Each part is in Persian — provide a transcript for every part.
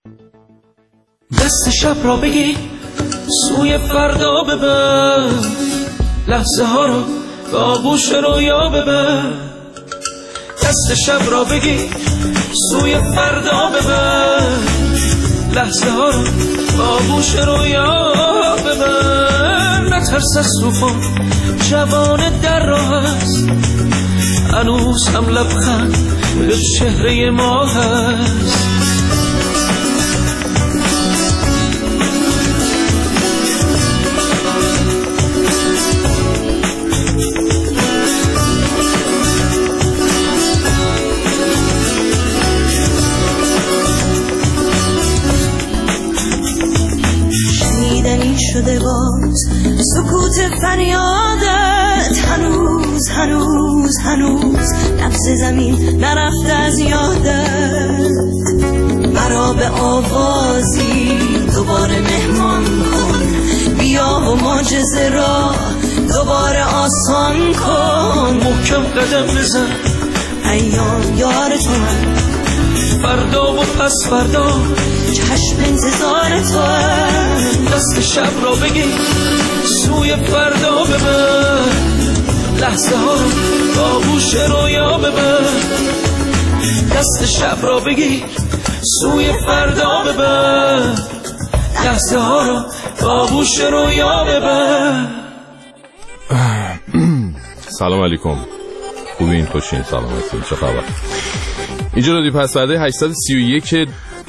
دست شب را بگی سوی فردا ببر، لحظه ها رو به آغوش رویا ببر. دست شب را بگی سوی فردا ببر، لحظه ها رو به آغوش رویا ببر. نترس از طوفان، جوان در راه است، هنوز هم لبخند به چهره ما هست. شنیدنی شده باز سکوت فریادت، هنوز هنوز هنوز نفس زمین نرفته از یادت. مرا به آوازی دوباره مهمان کن، بیا و معجزه را دوباره آسان کن. محکم قدم بزن، ایام یار تو هم، فردا و پس فردا چشم انتظار تو هم. دست شب را بگی سوی فردا ببر، لحظه ها رو به آغوش رویا ببر. دست شب را بگی سوی فردا ببر، لحظه ها رو به آغوش رویا ببر. سلام علیکم، خوبین؟ خوشین؟ سلامتین؟ چه خبر؟ اینجا رادیو پسورده 831.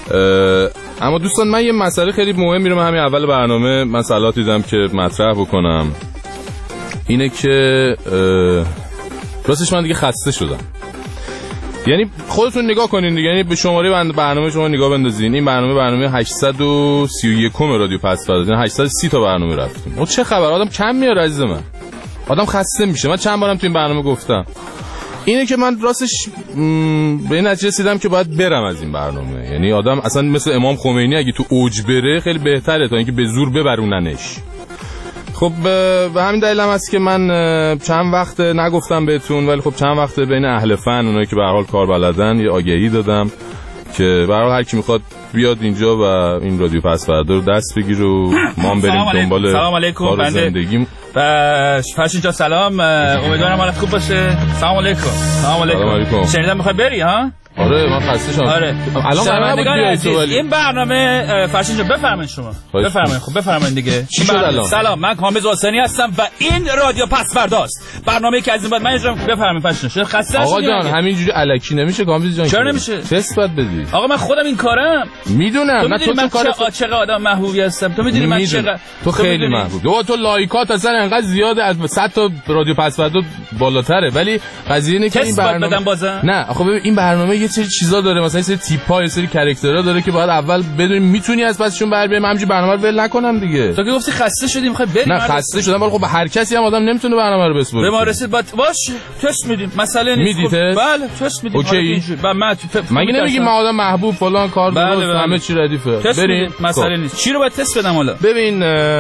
اما دوستان، من یه مسئله خیلی مهمی رو همین اول برنامه من صلاح دیدم که مطرح بکنم. اینه که راستش من دیگه خسته شدم. یعنی خودتون نگاه کنین دیگه، یعنی به شماره برنامه شما نگاه بندازین. این برنامه 831 رادیو پسورده، یعنی 830 تا برنامه رفتیم. اون چه خبر؟ آدم کم میاره عزیز من، آدم خسته میشه. من چند بارم تو این برنامه گفتم اینه که من راستش به این نتیجه رسیدم که باید برم از این برنامه. یعنی آدم اصلا مثل امام خمینی اگه تو اوج بره خیلی بهتره تا اینکه به زور ببروننش. خب به همین دلیل هم هست که من چند وقت نگفتم بهتون، ولی خب چند وقت بین اهل فن، اونایی که به هر حال کار بلدن، یه آگهی دادم که به هر حال هر کی میخواد بیاد اینجا و این رادیو پسورده رو دست بگیر و ما هم بریم دنبال کار زندگیم. فرشین جان سلام، امیدوارم حالت خوب باشه. سلام علیکم. سلام علیکم. شنیدم میخوای بری ها؟ آره من خسته شدم. آره الان قرار بود بیای تو، ولی این برنامه فرشین جان بفرمایید شما. بفرمایید. خب بفرمایید دیگه. چی شد الان؟ سلام، من کامل حسینی هستم و این رادیو پسورده است. برنامه‌ای که از این بعد من اجرا بفرمایید فرشین جان. خسته آقا جان همینجوری الکی نمیشه کامل جان. چرا نمیشه؟ تست باید بدی. آقا من خودم این کارم. میدونم. نه تو کار چقدر آدم محبوبی هستم. تو میدونی من چقدر تو خیلی محبوب. تو لایکات اصلا انقدر زیاده، از 100 تا رادیو پسورده بالاتره، ولی قضیه اینه که این برنامه نه آخه ببین این برنامه یه سری چیزا داره، مثلا یه سری تیپ‌ها، یه سری کاراکترها داره که باید اول بدونیم میتونی از پسشون بر بیای. من همینجوری برنامه رو ول نکنم دیگه. تو که گفتی خسته شدی میخوای بریم. نه خسته شدم، ولی خب هر کسی هم آدم نمیتونه برنامه رو بسپره. به ما رسید باش تست میدیم، مسئله نیست. میدی تست؟ بله تست میدیم. اوکی. مگه نمیگی من آدم محبوب فلان کار درست همه چی ردیفه. بریم مسئله نیست. چی رو باید تست بدم حالا؟ ببین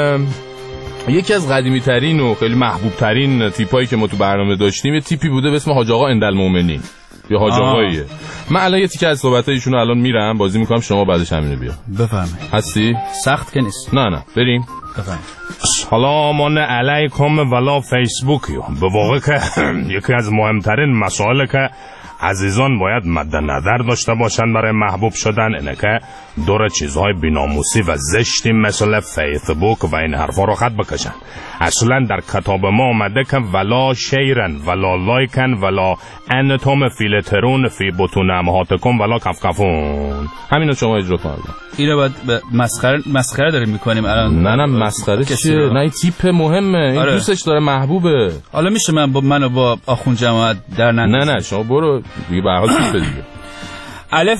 یکی از قدیمی ترین و خیلی محبوب ترین تیپایی که ما تو برنامه داشتیم یه تیپی بوده به اسم حاج آقا اندالمومنین یا حاج آقاییه. من الان یه تیکه از صحبت ایشون رو الان میرم بازی میکنم، شما بعدش همینو بیا. بفرمایید. هستی؟ سخت که نیست. نه بریم. بفرمایید. سلام علیکم ولا فیسبوکیو. به واقع که یکی از مهمترین مسائلی که عزیزان باید مد نظر داشته باشن برای محبوب شدن اینه که دور چیزهای بی‌ناموسی و زشتی مثل فیسبوک و این حرفا رو خط بکشن. اصلا در کتاب ما آمده که ولا شیرن ولا لایکن ولا انتم فیلترون فی بطون امهاتکم ولا کفکفون. همینو شما اجرا کنید. اینو باید مسخره داریم میکنیم الان. نه مسخره چیه؟ نه این تیپ مهمه، این آره. دوستش داره محبوبه. حالا میشه منو با آخوند جماعت در نه شما برو دیگه، به هر حال تیپ دیگه. الف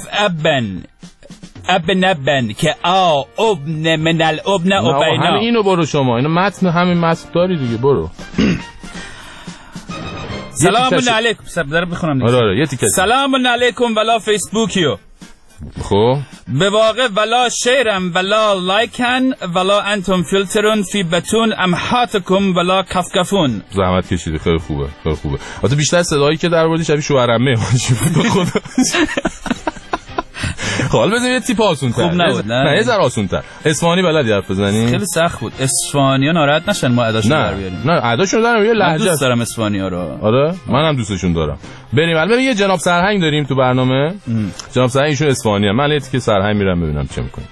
ابن که ابن من الابن ابینا. همین اینو برو شما، اینو متن همین متن داری دیگه، برو. سلام علیکم. دارم بخونم دیگه. آره یه تیکه. سلام علیکم ولا فیسبوکیو. خب به واقع ولا شیرم ولا لایکن ولا انتم فیلترون فی بطون امهاتکم ولا کفکفون. زحمت کشیدی، خیلی خوبه. البته بیشتر صدایی که در آوردی شبیه شوهرمه. خب حالا بزنیم یه تیپ آسون‌تر. خوب نبود نه یه ذره آسون‌تر. اصفهانی بلدی حرف بزنی؟ خیلی سخت بود. اصفهانی‌ها ناراحت نشن ما اداشون در بیاریم. نه اداشون در یه لهجه. دوست دارم اصفهانی‌ها رو. آره منم دوستشون دارم. بریم البته یه جناب سرهنگ داریم تو برنامه. جناب سرهنگ ایشون اصفهانیه. من یه تیکه سرهنگ میرم ببینم چه می‌کنه.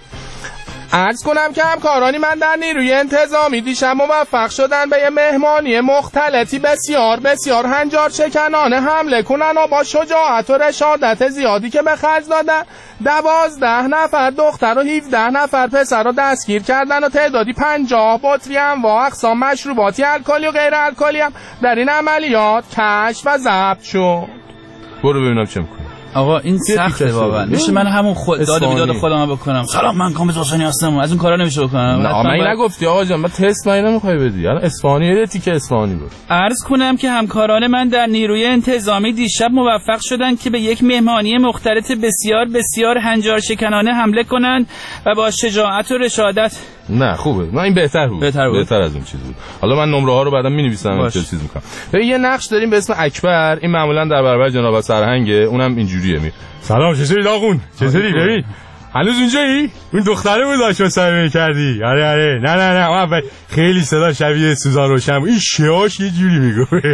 عرض کنم که همکارانی من در نیروی انتظامی دیشب موفق شدن به یه مهمانی مختلطی بسیار بسیار هنجار شکنانه حمله کنن و با شجاعت و رشادت زیادی که به خرج دادن 12 نفر دختر و 17 نفر پسر رو دستگیر کردن و تعدادی 50 بطری انواع اقسام مشروباتی الکلی و غیر الکلی هم در این عملیات کشف و ضبط شد. برو ببینم چه می‌کنی. آقا این سخته واقعا. میشه من همون داد بیداد خودم بکنم. سلام من کامل حسینی هستم. از اون کارا نمیشه بکنم. نه من نگفتی آقا جان. من تست من نمیخوای بدی. الان اصفهانی یه تیکه اصفهانی بود. عرض کنم که همکاران من در نیروی انتظامی دیشب موفق شدن که به یک مهمانی مختلط بسیار بسیار هنجار شکنانه حمله کنند و با شجاعت و رشادت. نه خوبه. نه این بهتر بود. بهتر از اون چیز بود. حالا من نمره ها رو بعدا می‌نویسم چه چیز می‌کنم. ببین یه نقش داریم به اسم اکبر. این معمولا در برابر جناب سرهنگه. اونم اینجوریه. سلام چطوری داغون؟ چطوری ببین هنوز اونجایی؟ اون دختره بود داشت سر کردی. آره نه من خیلی صدا شبیه سوزان روشن. این شیاش یه جوری میگه.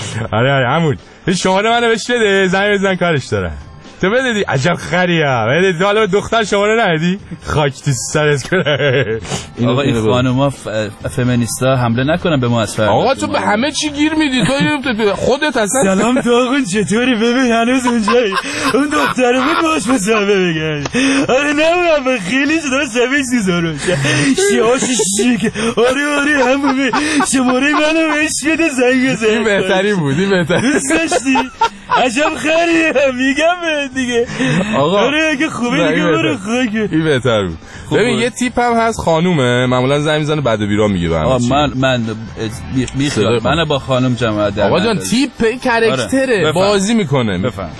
آره همون. این شماره منو بهش بده زنگ بزن کارش داره. تو بدیدی عجب خریه. بدیدی حالا دختر شماره ندی؟ خاک تو سرت کنه. آقا این خانوما فمینیستا حمله نکنن به ما از فردا. آقا تو به همه چی گیر میدی. تو خودت اصلا. سلام داغون چطوری؟ ببین هنوز اونجایی. اون دختره بود باش مصاحبه بگن. آره نه خیلی صدا سبیش سوزارو. شیاش شیک. آره همون شماره منو بهش بده زنگ بزن. این بهترین بود. این بهترین. دوست داشتی؟ عجب خریه میگم دیگه. آقا آره اگه خوبه دیگه برو خوگه. این بهتر بود. ببین یه تیپ هم هست خانومه معمولا زنگ میزنه بعد بیرا میگه من بیخیال من با خانم جماعت در. آقا جان تیپ کاراکتره بازی میکنه. بفهم.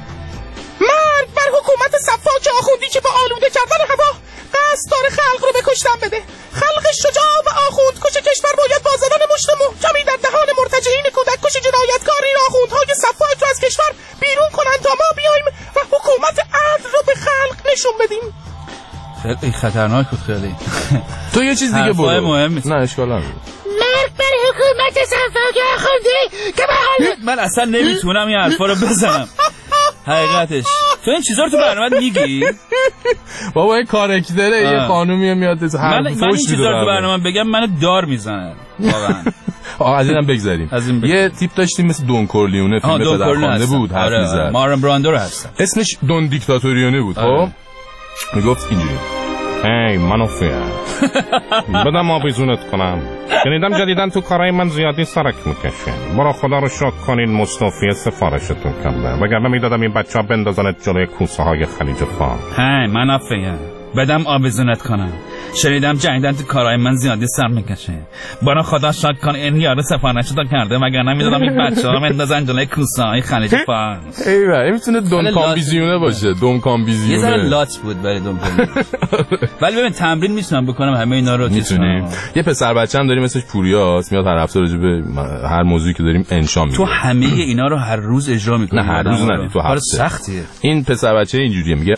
مرگ بر حکومت صفاک آخوندی که با آلوده کردن هوا قصد داره خلق رو به کشتن بده. خلق شجاع و آخوند کش کشور باید با زدن مشت محکمی در دهان مرتجعین کودک کش جنایتکاری آخوندهای صفاک رو از کشور بیرون کنن تا ما بیایم و حکومت عدل رو به خلق نشون بدیم. خیلی خطرناک بود خیلی. تو یه چیز دیگه برو. مهم نیست. نه اشکال نداره. مرگ بر حکومت صفاک آخوندی که به حال من اصلا نمیتونم این حرفا رو بزنم. حقیقتش تو این چیزا رو تو برنامه میگی؟ بابا این کاراکتره یه خانومی میاد من این چیزا رو تو برنامه بگم منو دار میزنه واقعا. آقا از اینم بگذریم. یه تیپ داشتیم مثل دون کورلیونه فیلم پدرخوانده بود حرف میزد. مارلون براندو رو هستم. اسمش دون دیکتاتوریونه بود. خب میگفت اینجوری هی منوفیا بدم آویزونت کنم شنیدم جدیدن تو کارهای من زیادی سرک میکشین. برا خدا رو شکر کنین مصطفی سفارشتون کرده وگرنه میدادم این بچه ها بندازنت جلوی کوسه های خلیج فارس. هی منوفیا بدم آویزونت کنم شنیدم جدیدن تو کارهای من زیادی سر میکشه. برا خدا شکر کن این یارو سفارشتون کرده وگرنه میدادم این بچه ها بندازن جلوی کوسه های خلیج فارس. ایوه این میتونه دون کامبیزیونه باشه. دون کامبیزیونه یه ذره لات بود برای دون کامبیزیونه. ولی ببین تمرین میتونم بکنم همه اینا رو. میتونیم. یه پسر بچه‌ام داریم اسمش پوریاست میاد هر هفته راجع به هر موضوعی که داریم انشا میگه. تو همه اینا رو هر روز اجرا میکنی؟ نه هر روز نه تو هفته. سختیه. این پسر بچه اینجوریه میگه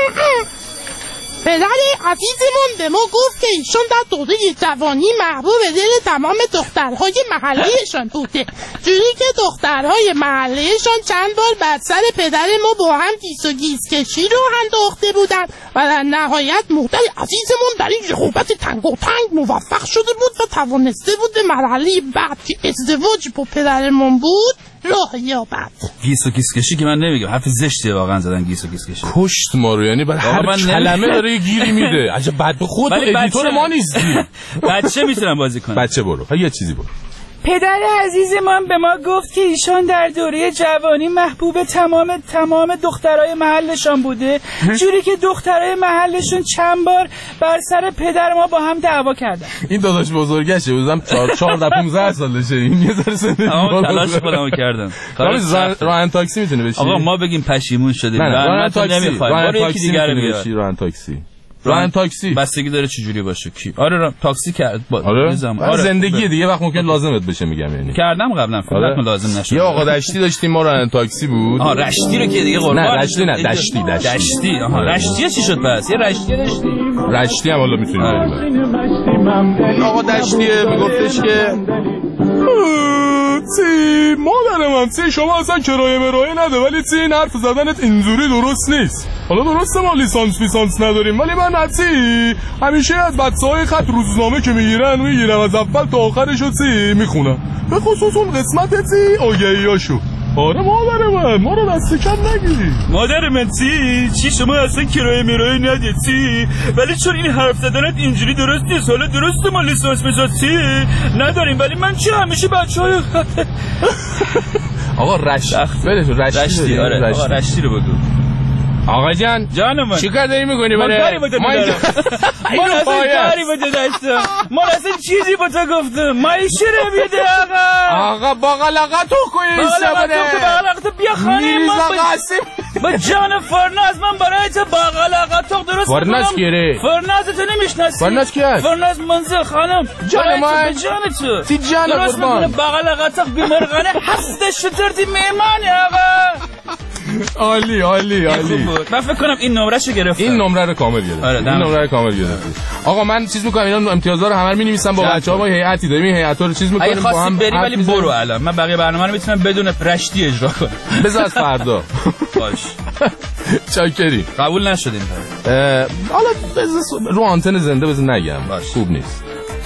پدر عزیزمون به ما گفت که ایشون در دوره جوانی محبوب دل تمام دخترهای محلهشان بوده، جوری که دخترهای محلهشان چند بار بر سر پدر ما با هم گیس و گیس کشی رو انداخته بودن و در نهایت مادر عزیزمون در این رقابت تنگ و تنگ موفق شده بود و توانسته بود به مرحله بعد که ازدواج با پدرمون بود راه یابد. گیس و گیس کشی که من نمیگم، حرف زشته واقعا زدن گیس و گیس کشی. کشت ما رو، یعنی برای هر کلمه داره گیری میده. عجب بد خود ادیتور ما نیستی. بچه میتونم بازی کنم. بچه برو یه چیزی برو. پدر عزیزمان به ما گفت که ایشان در دوره جوانی محبوب تمام دخترای محلشان بوده، جوری که دخترای محلشون چند بار بر سر پدر ما با هم دعوا کردن. این داداش بزرگشه، بودم 14-15 سالشه. این یه ذره سن تلاش خودمو کردم. ران تاکسی میتونه بشی. آقا ما بگیم پشیمون شدیم. ران تاکسی نمیخوایم. برو یکی دیگه رو بیار. ران تاکسی راننده تاکسی بستگی داره چه جوری باشه کی. آره تاکسی کرد آره زندگی دیگه وقت ممکن لازمت بشه میگم یعنی کردم قبلا فقط لازم نشد. یه آقا دشتی داشتیم ما راننده تاکسی بود. رشتی رو که دیگه قربان نه رشتی نه دشتی رشتی چی شد پس؟ یه رشتی داشتیم. رشتی هم حالا میتونیم بریم. آقا دشتیه میگفتش که تی مادر من شما اصلا کرایه مرایه نده ولی تی این حرف زدنت اینجوری درست نیست. حالا درسته ما لیسانس نداریم ولی من همیشه از بچه‌های خط روزنامه که میگیرم از اول تا آخرش رو تی میخونم به خصوص اون قسمت تی آگهیاشو. آره مادر من ما رو دست کم نگیری. مادر من چی شما اصلا کرایه مرایه ندید ولی چون این حرف زدنت اینجوری درست نیست. حالا درسته ما لیسانس نداریم ولی من چی همیشه بچهای آقا رشتی آره آقا رشتی رو بگو. آقا جان من چیکار داری میکنی؟ من کاری با تو ما اصلا چیزی با تو گفتم ما ایشره بیده آقا باقلاقا تو کوی باقلاقا بیا خانه با جان فرناز من برای تو باقلاقا تو درست فرناز کیره؟ فرناز تو نمیشناسی؟ فرناز کی هست؟ فرناز منزل خانم جان من جان تو تی جان قربان باقلاقا تو بیمرغانه هستش شتردی میمانی آقا. عالی من فکر کنم این نمرهشو گرفتم. این نمره رو کامل گرفت. این نمره رو کامل گرفت. آقا من چیز میکنم اینا امتیازا رو همه رو می‌نویسم با بچه‌ها با هیئتی داریم این هیئتا رو چیز می‌کنیم با هم بری ولی برو الان من بقیه برنامه رو میتونم بدون رشتی اجرا کنم. بذار از فردا باش چاکری قبول نشدین حالا رو آنتن زنده بزن نگم خوب نیست.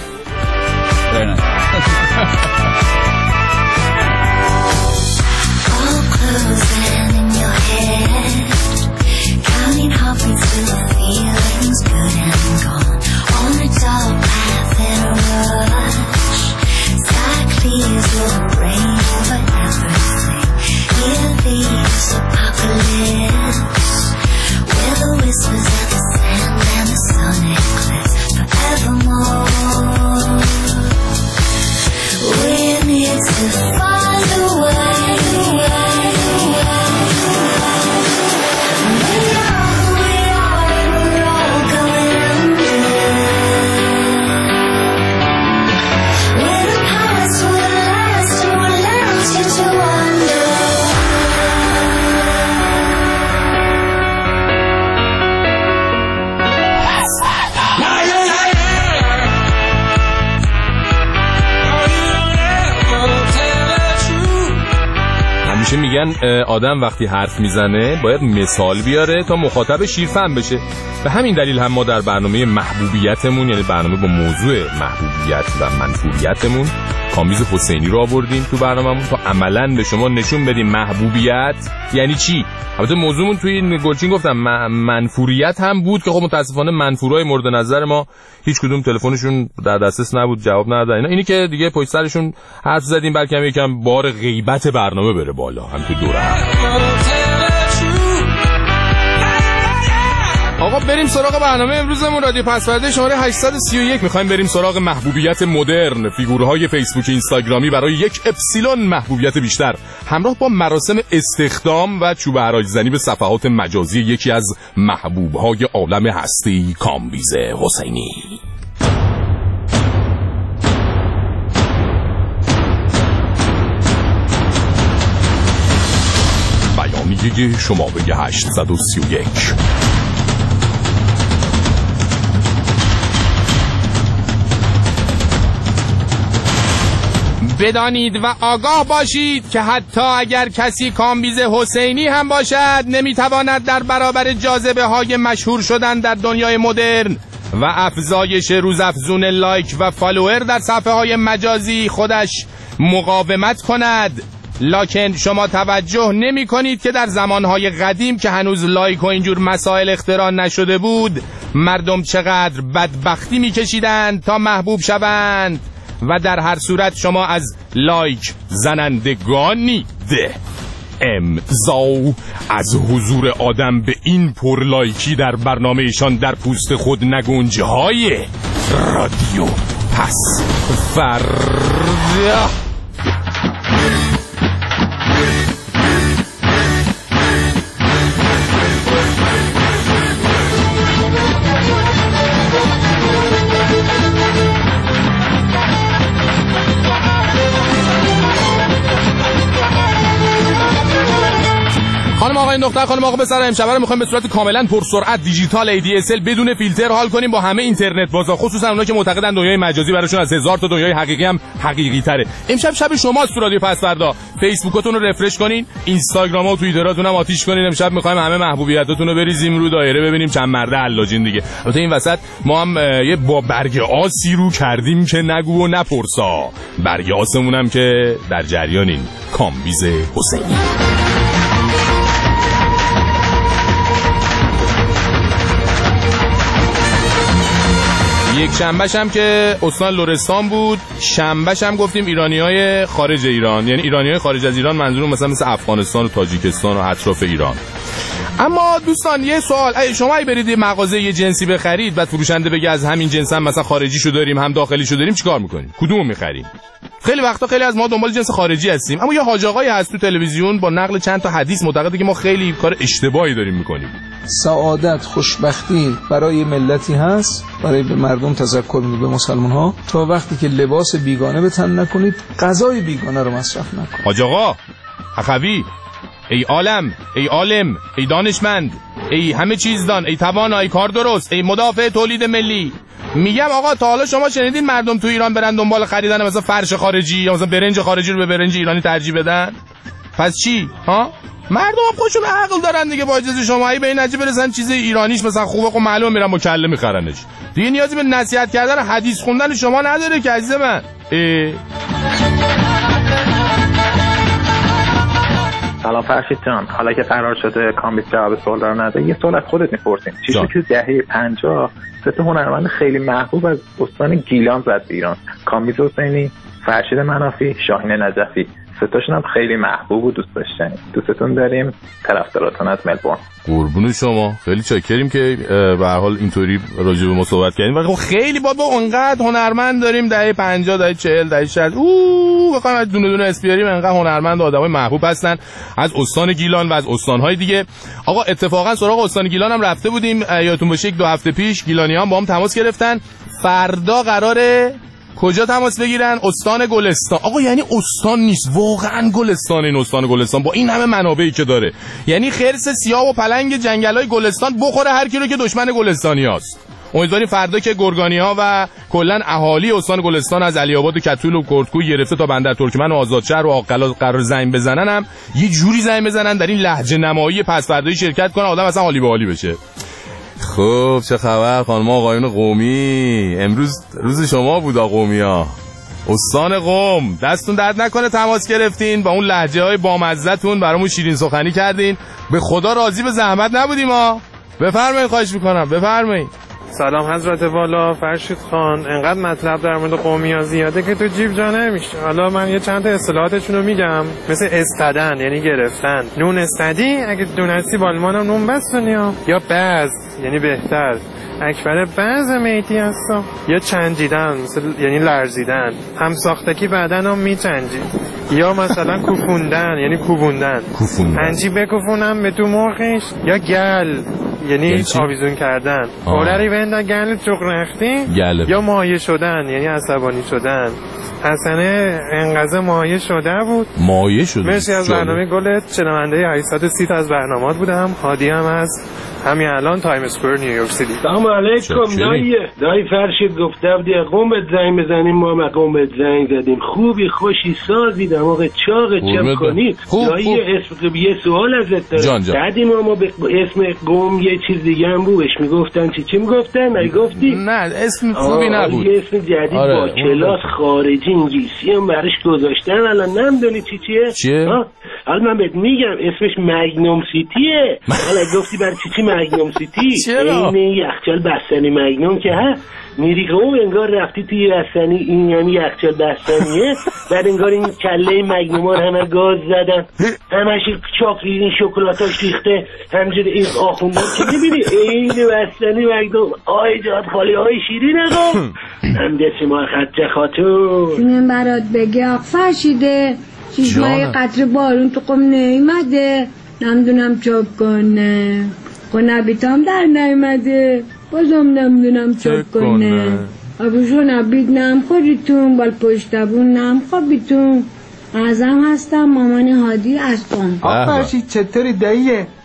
میگن آدم وقتی حرف میزنه باید مثال بیاره تا مخاطب شیرفهم بشه. به همین دلیل هم ما در برنامه محبوبیتمون یعنی برنامه با موضوع محبوبیت و منفوریتمون کامبیز حسینی رو آوردیم تو برنامه‌مون تا عملاً به شما نشون بدیم محبوبیت یعنی چی. البته موضوعمون توی این گلچین گفتم منفوریت هم بود که خب متاسفانه منفورای مورد نظر ما هیچ کدوم تلفنشون در دسترس نبود جواب ندادن. اینی که دیگه پشت سرشون حرف زدیم بلکه هم یکم بار غیبت برنامه بره بالا هم تو دوره هم. آقا بریم سراغ برنامه امروزمون. رادیو پسورده شماره 831 میخوایم بریم سراغ محبوبیت مدرن، فیگورهای فیسبوک اینستاگرامی برای یک اپسیلون محبوبیت بیشتر همراه با مراسم استخدام و چوب حراج زنی به صفحات مجازی یکی از محبوبهای عالم هستی کامبیز حسینی. بیانیه شماره 831. بدانید و آگاه باشید که حتی اگر کسی کامبیز حسینی هم باشد نمیتواند در برابر جاذبه های مشهور شدن در دنیای مدرن و افزایش روزافزون لایک و فالوور در صفحه های مجازی خودش مقاومت کند. لکن شما توجه نمی کنید که در زمانهای قدیم که هنوز لایک و اینجور مسائل اختراع نشده بود مردم چقدر بدبختی می کشیدند تا محبوب شوند و در هر صورت شما از لایک زنندگانید. امضا از حضور آدم به این پرلایکی در برنامهشان در پوست خود نگنجهای رادیو پسورده. این دختر خانم آقا پسر امشب رو می‌خوایم به صورت کاملا پرسرعت دیجیتال ADSL بدون فیلتر حال کنیم با همه اینترنت بازا، خصوصا اونا که معتقدن دنیای مجازی براشون از 1000 تا دنیای حقیقی هم حقیقی تره. امشب شب شماست تو رادیو پسوردا. فیسبوکتون رو رفرش کنین، اینستاگرام و توییتراتون هم آتیش کنین. امشب می‌خوایم همه محبوبیتاتون رو بریزیم رو دایره ببینیم چند مرده علاجین دیگه. البته این وسط ما هم یه با برگ آسی رو کردیم که نگو و نپرسا. برگ آسمون هم که در جریانین. کامبیز حسینی. یک شنبهش هم که استان لرستان بود، شنبهش هم گفتیم ایرانیای خارج ایران، یعنی ایرانیای خارج از ایران منظورم مثل افغانستان و تاجیکستان و اطراف ایران. اما دوستان یه سوال، شما اگه برید یه مغازه یه جنسی بخرید بعد فروشنده بگه از همین جنس هم مثلا خارجیشو داریم هم داخلیشو داریم، چیکار میکنیم؟ کدومو میخریم؟ خیلی وقتا خیلی از ما دنبال جنس خارجی هستیم، اما یه حاج آقایی هست تو تلویزیون با نقل چند تا حدیث معتقده که ما خیلی کار اشتباهی داریم میکنیم. سعادت خوشبختی برای ملتی هست، برای به مردم تذکر میده، به مسلمان ها، تا وقتی که لباس بیگانه به تن نکنید غذای بیگانه رو مصرف نکنید. حاج آقا اخوی، ای عالم، ای عالم، ای دانشمند، ای همه چیز دان، ای توانا، ای کار درست، ای مدافع تولید ملی، میگم آقا تا حالا شما شنیدین مردم تو ایران برن دنبال خریدن مثلا فرش خارجی یا مثلا برنج خارجی رو به برنج ایرانی ترجیح بدن؟ پس چی؟ ها؟ مردم هم خودشون عقل دارن دیگه، با اجازه شمایی به این نتیجه برسن چیز ایرانیش مثلا خوبه، خب معلومه میرن مکلم میخرنش دیگه. نیازی به نصیحت کردن حدیث خوندن شما نداره که عزیز من. سلام فرشید جان، حالا که قرار شده کامبیز جواب سوال رو نده، یه سوال از خودت میپرسیم. چی شد که دهه 50 سه تا هنرمند خیلی محبوب از استان گیلان زد به ایران؟ کامبیز حسینی، فرشید منافی، شاهین نجفی. سه تاشون هم خیلی محبوب و دوست داشتنی. دوستتون داریم. طرفداراتون از ملبورن. قربون شما، خیلی چاکریم که به هر حال اینطوری راجع به ما صحبت کردیم. ولی خیلی با اونقدر هنرمند داریم دهه 50 دهه 40 دهه 60 بخوایم از دونه دونه اسپیاریم، انقدر هنرمند و آدمای محبوب هستن از استان گیلان و از استان‌های دیگه. آقا اتفاقا سراغ استان گیلان هم رفته بودیم، یادتون باشه 1-2 هفته پیش گیلانیان با هم تماس گرفتن. فردا قراره کجا تماس بگیرن؟ استان گلستان. آقا یعنی استان نیست، واقعا گلستان. این استان گلستان با این همه منابعی که داره، یعنی خرس سیاه و پلنگ جنگلای گلستان بخوره هر کی رو که دشمن گلستانیاست. امیدواریم فردا که گرگانی‌ها و کلا اهالی استان گلستان از علی آباد و کتول و کردکوی گرفته تا بندر ترکمن و آزادشهر و آقلا قرار زنگ بزنن، هم یه جوری زنگ بزنن در این لهجه نمایی پس‌فردایی شرکت کنه، آدم اصلا حالی به حالی بشه. خب چه خبر خانم آقایون قومی؟ امروز روز شما بود قومیا. استان قم دستون درد نکنه تماس گرفتین، با اون لهجه های بامزه‌تون برامون شیرین سخنی کردین. به خدا راضی به زحمت نبودیم ها. بفرمایید، خواهش میکنم بفرمایید. سلام حضرت والا فرشید خان، انقدر مطلب در مورد قومیا زیاده که تو جیب جا نمیشه. حالا من یه چند تا اصطلاحاتشون رو میگم، مثل استدن یعنی گرفتن، نون استدی اگه دونستی بالمانم نون بستونی، یا بعض یعنی بهتر، اکبر بعض میتی هستم، یا چنجیدن مثل یعنی لرزیدن، هم ساختکی بعدن هم میچنجید، یا مثلا کوفوندن یعنی کوبوندن، پنجی بکوفونم به تو مرخش، یا گل یعنی آویزون کردن، اولری بندن گل چق رختی، یا مایه شدن یعنی عصبانی شدن. حسنه انقضا مایه شده بود. مایه شده. مرسی از برنامه گلت، شنونده 830 از برنامه‌ات بودم. هادی هم از همین الان تایم اسکوئر نیویورک سیتی. سلام علیکم دایی فرشید گفته بودی قومت زنگ بزنیم، ما هم قومت زنگ زدیم. خوبی خوشی سازی دماغ چاق چم کنید. دایی یه سوال ازت دارم. بعدی ما به اسم قوم یه چیز دیگه هم بود، بهش میگفتن چی میگفتن؟ نگفتی؟ نه اسم خوبی نبود. یه اسم جدید با کلاس خارجی انگلیسی هم براش گذاشتن، الان نمیدونی چیه؟ حالا من بهت میگم اسمش مگنوم سیتیه. حالا گفتی برای چی مگنوم سیتی؟ این یخچال بستنی مگنوم که ها میری قوم انگار رفتی توی بستنی، این یعنی یخچال بستنیه. بعد انگار این کله مگنوم رو همه گاز زدن، همش چاکلیت این شکلاتاش ریخته، همینجوری این آخوندن که میبینی این بستنی مگنوم. آی جاد خالی آی شیرین آقا هم دست ما خطه خاتون من برات بگه فرشیده چیزمای قطر بارون تو قم نیمده، نمیدونم چاک کنه و نبیتام در نیمده، بازم نمیدونم چاک کنه. ابوشو نبید نم خوریتون بال پشتبون نم خوابیتون. ازم هستم مامان هادی از قم. فرشید چطوری داییه؟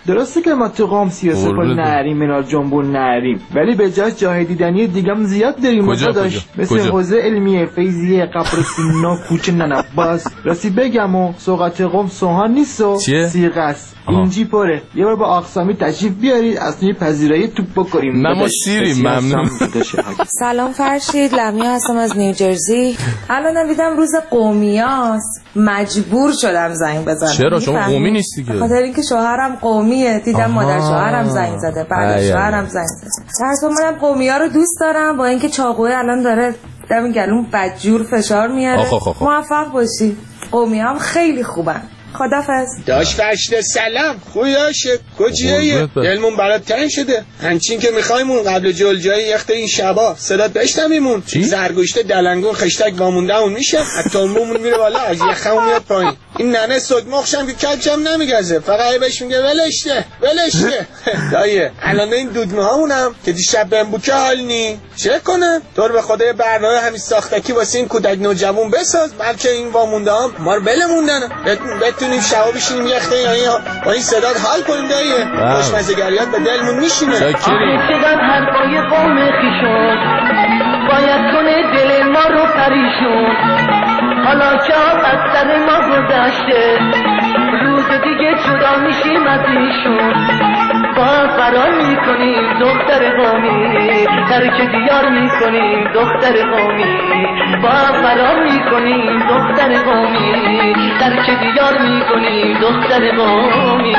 درسته که ما تو قم سیاه‌سفال نریم، منال جنبون نریم، ولی به جاش جای دیدنی دیگم زیاد داریم. داشت مثل حوزه علمیه، فیضیه، قبر سینا، کوچه ننباس. راستی بگم و سوغات قم سوهان نیست و سیغه است. اینجی پره. یه بار با آقسامی تشریف بیارید اصلا پذیرایی توپ بکنیم. ما سیریم. ممنون. سلام فرشید، لمیا هستم از نیوجرسی. الان دیدم روز قومیاست، مجبور شدم زنگ بزنم. چرا شما قومی نیستی که؟ خاطر اینکه شوهرم قومیه. دیدم مادر شوهرم زنگ زده، بعد شوهرم زنگ زده. درسته منم قومی‌ها رو دوست دارم، با اینکه چاقوی الان داره دم گلوم بدجور فشار میاره. موفق باشی. قومی‌ها هم خیلی خوبن. خدافظ. داش فرشته سلام. خوبی داشه؟ کجیه؟ دلمون برات تنگ شده. همچین که میخوایمون قبل جلجای یخت این شبا صدات بشنویمون. زرگوشت دلنگون خشتک واموندهمون میشه. اتمبومون میره بالا، از یخمون میاد پایین. این ننه سگمخشم که کلچم نمیگزه، فقط بهش میگه ولشته. دایه الان این دودمه هامونم که دیشب بهم بوکه حال نی چه کنم؟ طور به خدای برنامه همین ساختکی واسه این کودک نوجوان بساز، بلکه این وامونده هم ما رو بلموندن، بتونیم شبا بشینیم یخته یا با این صدات حال کنیم. دایه خوشمزه‌گریات به دلمون میشینه. چقدر حرفای قوم خیشون باید کنه دل ما رو پریشون. حالا که از سر ما گذشته، روز دیگه جدا میشیم از ایشون. با فرار میکنیم دختر قومی، ترک دیار میکنیم دختر قومی. با فرار میکنیم دختر قومی، ترک دیار میکنیم دختر قومی.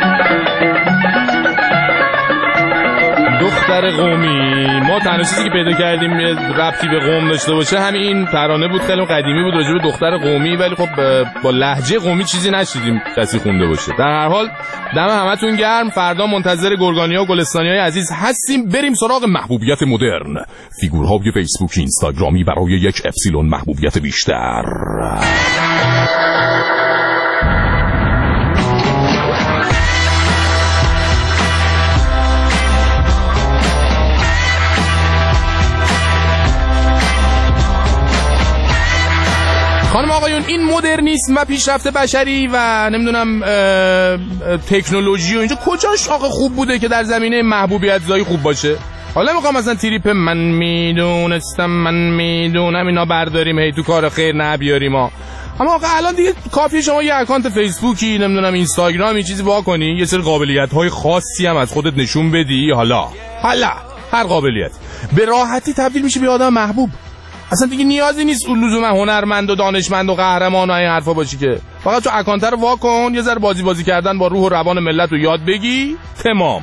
دختر قومی. ما تنها چیزی که پیدا کردیم ربطی به قوم داشته باشه همین این ترانه بود، خیلی قدیمی بود راجع به دختر قومی، ولی خب با لهجه قومی چیزی نشیدیم کسی خونده باشه. در هر حال دم همتون گرم. فردا منتظر گرگانیا و گلستانیای عزیز هستیم. بریم سراغ محبوبیت مدرن. فیگورهای فیسبوکی اینستاگرامی برای یک اپسیلون محبوبیت بیشتر. خانم آقایون، این مدرنیسم و پیشرفت بشری و نمیدونم تکنولوژی و اینجا کجاش آقا خوب بوده که در زمینه محبوبیت زایی خوب باشه؟ حالا میخوام مثلا تریپ من میدونم اینا برداریم هی تو کار خیر نبیاریم ها. اما آقا الان دیگه کافیه شما یه اکانت فیسبوکی نمیدونم اینستاگرامی چیزی وا کنی، یه سری قابلیت‌های خاصی هم از خودت نشون بدی، حالا هر قابلیت به راحتی تبدیل میشه به آدم محبوب. اصلا دیگه نیازی نیست لزوما هنرمند و دانشمند و قهرمان و این حرفا باشی که فقط تو اکانت رو وا کن، یه ذره بازی کردن با روح و روان ملت رو یاد بگی، تمام.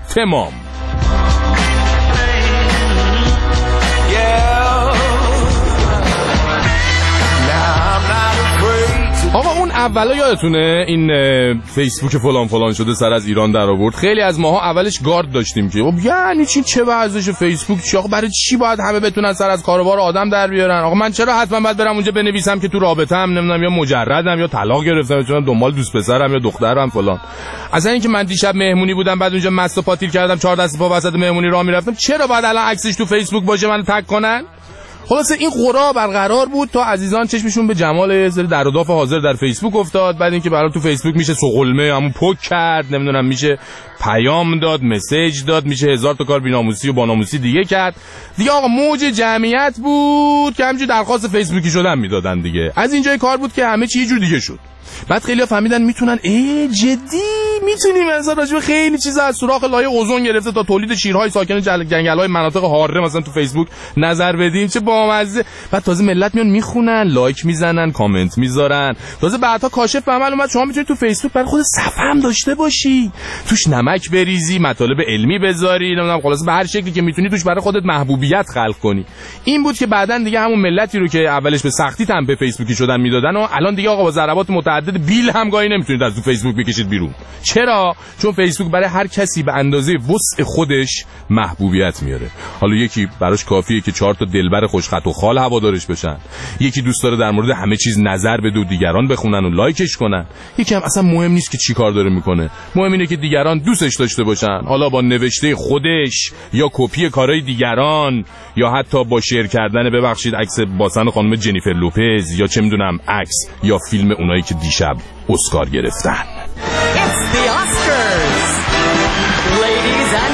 آقا اون اولا یادتونه این فیسبوک فلان شده سر از ایران در آورد؟ خیلی از ماها اولش گارد داشتیم که یعنی چه ورزش فیسبوک چی آقا، برای چی باید همه بتونن سر از کاروبار آدم در بیارن؟ آقا من چرا حتما باید برم اونجا بنویسم که تو رابطه‌ام نمیدونم یا مجردم یا طلاق گرفتم چون دنبال دوست پسرم یا دخترم فلان؟ اصلا اینکه من دیشب مهمونی بودم بعد اونجا مست و پاتیل کردم 4 دست پا وسط مهمونی راه میرفتم، چرا باید الان عکسش تو فیسبوک باشه منو تگ کنن؟ خلاصه این قرا برقرار بود تا عزیزان چشمشون به جمال یه سری در و داف حاضر در فیسبوک افتاد. بعد اینکه برای تو فیسبوک میشه سقلمه همون پک کرد، نمیدونم میشه پیام داد، مسیج داد، میشه 1000 تا کار بی‌ناموسی و باناموسی دیگه کرد. دیگه آقا موج جمعیت بود که همینجوری درخواست فیسبوکی شدن میدادن دیگه. از اینجای کار بود که همه چی یه جور دیگه شد. بعد خیلی‌ها فهمیدن میتونن جدی میتونیم مثلا راجع به خیلی چیزا از سوراخ لایه اوزون گرفته تا تولید شیرهای ساکن جنگل‌های مناطق حاره مثلا تو فیسبوک نظر بدیم، چه بامزه. بعد تازه ملت میان میخونن، لایک میزنن، کامنت میذارن. تازه بعدها کاشف به عمل اومد شما میتونید تو فیسبوک برای خود صفحه هم داشته باشی، توش نمک بریزی، مطالب علمی بذاری، نمیدونم خلاص به هر شکلی که میتونی توش برای خودت محبوبیت خلق کنی. این بود که بعدن دیگه همون ملتی رو که اولش به سختی تنبه فیسبوکی شدن میدادن و الان دیگه آقا با ضربات متعدد بیل همگاهی نمیتونید از تو فیسبوک بکشید بیرون. چرا؟ چون فیسبوک برای هر کسی به اندازه وسع خودش محبوبیت میاره. حالا یکی براش کافیه که 4 تا دلبر خوشخط و خال هوادارش بشن، یکی دوست داره در مورد همه چیز نظر بده و دیگران بخونن و لایکش کنن، یکی هم اصلا مهم نیست که چی کار داره میکنه، مهم اینه که دیگران دوستش داشته باشن، حالا با نوشته خودش یا کپی کارهای دیگران یا حتی با شیر کردن ببخشید عکس باسن خانم جنیفر لوپز یا چه میدونم عکس یا فیلم اونایی که دیشب اسکار گرفتن. It's the Oscars.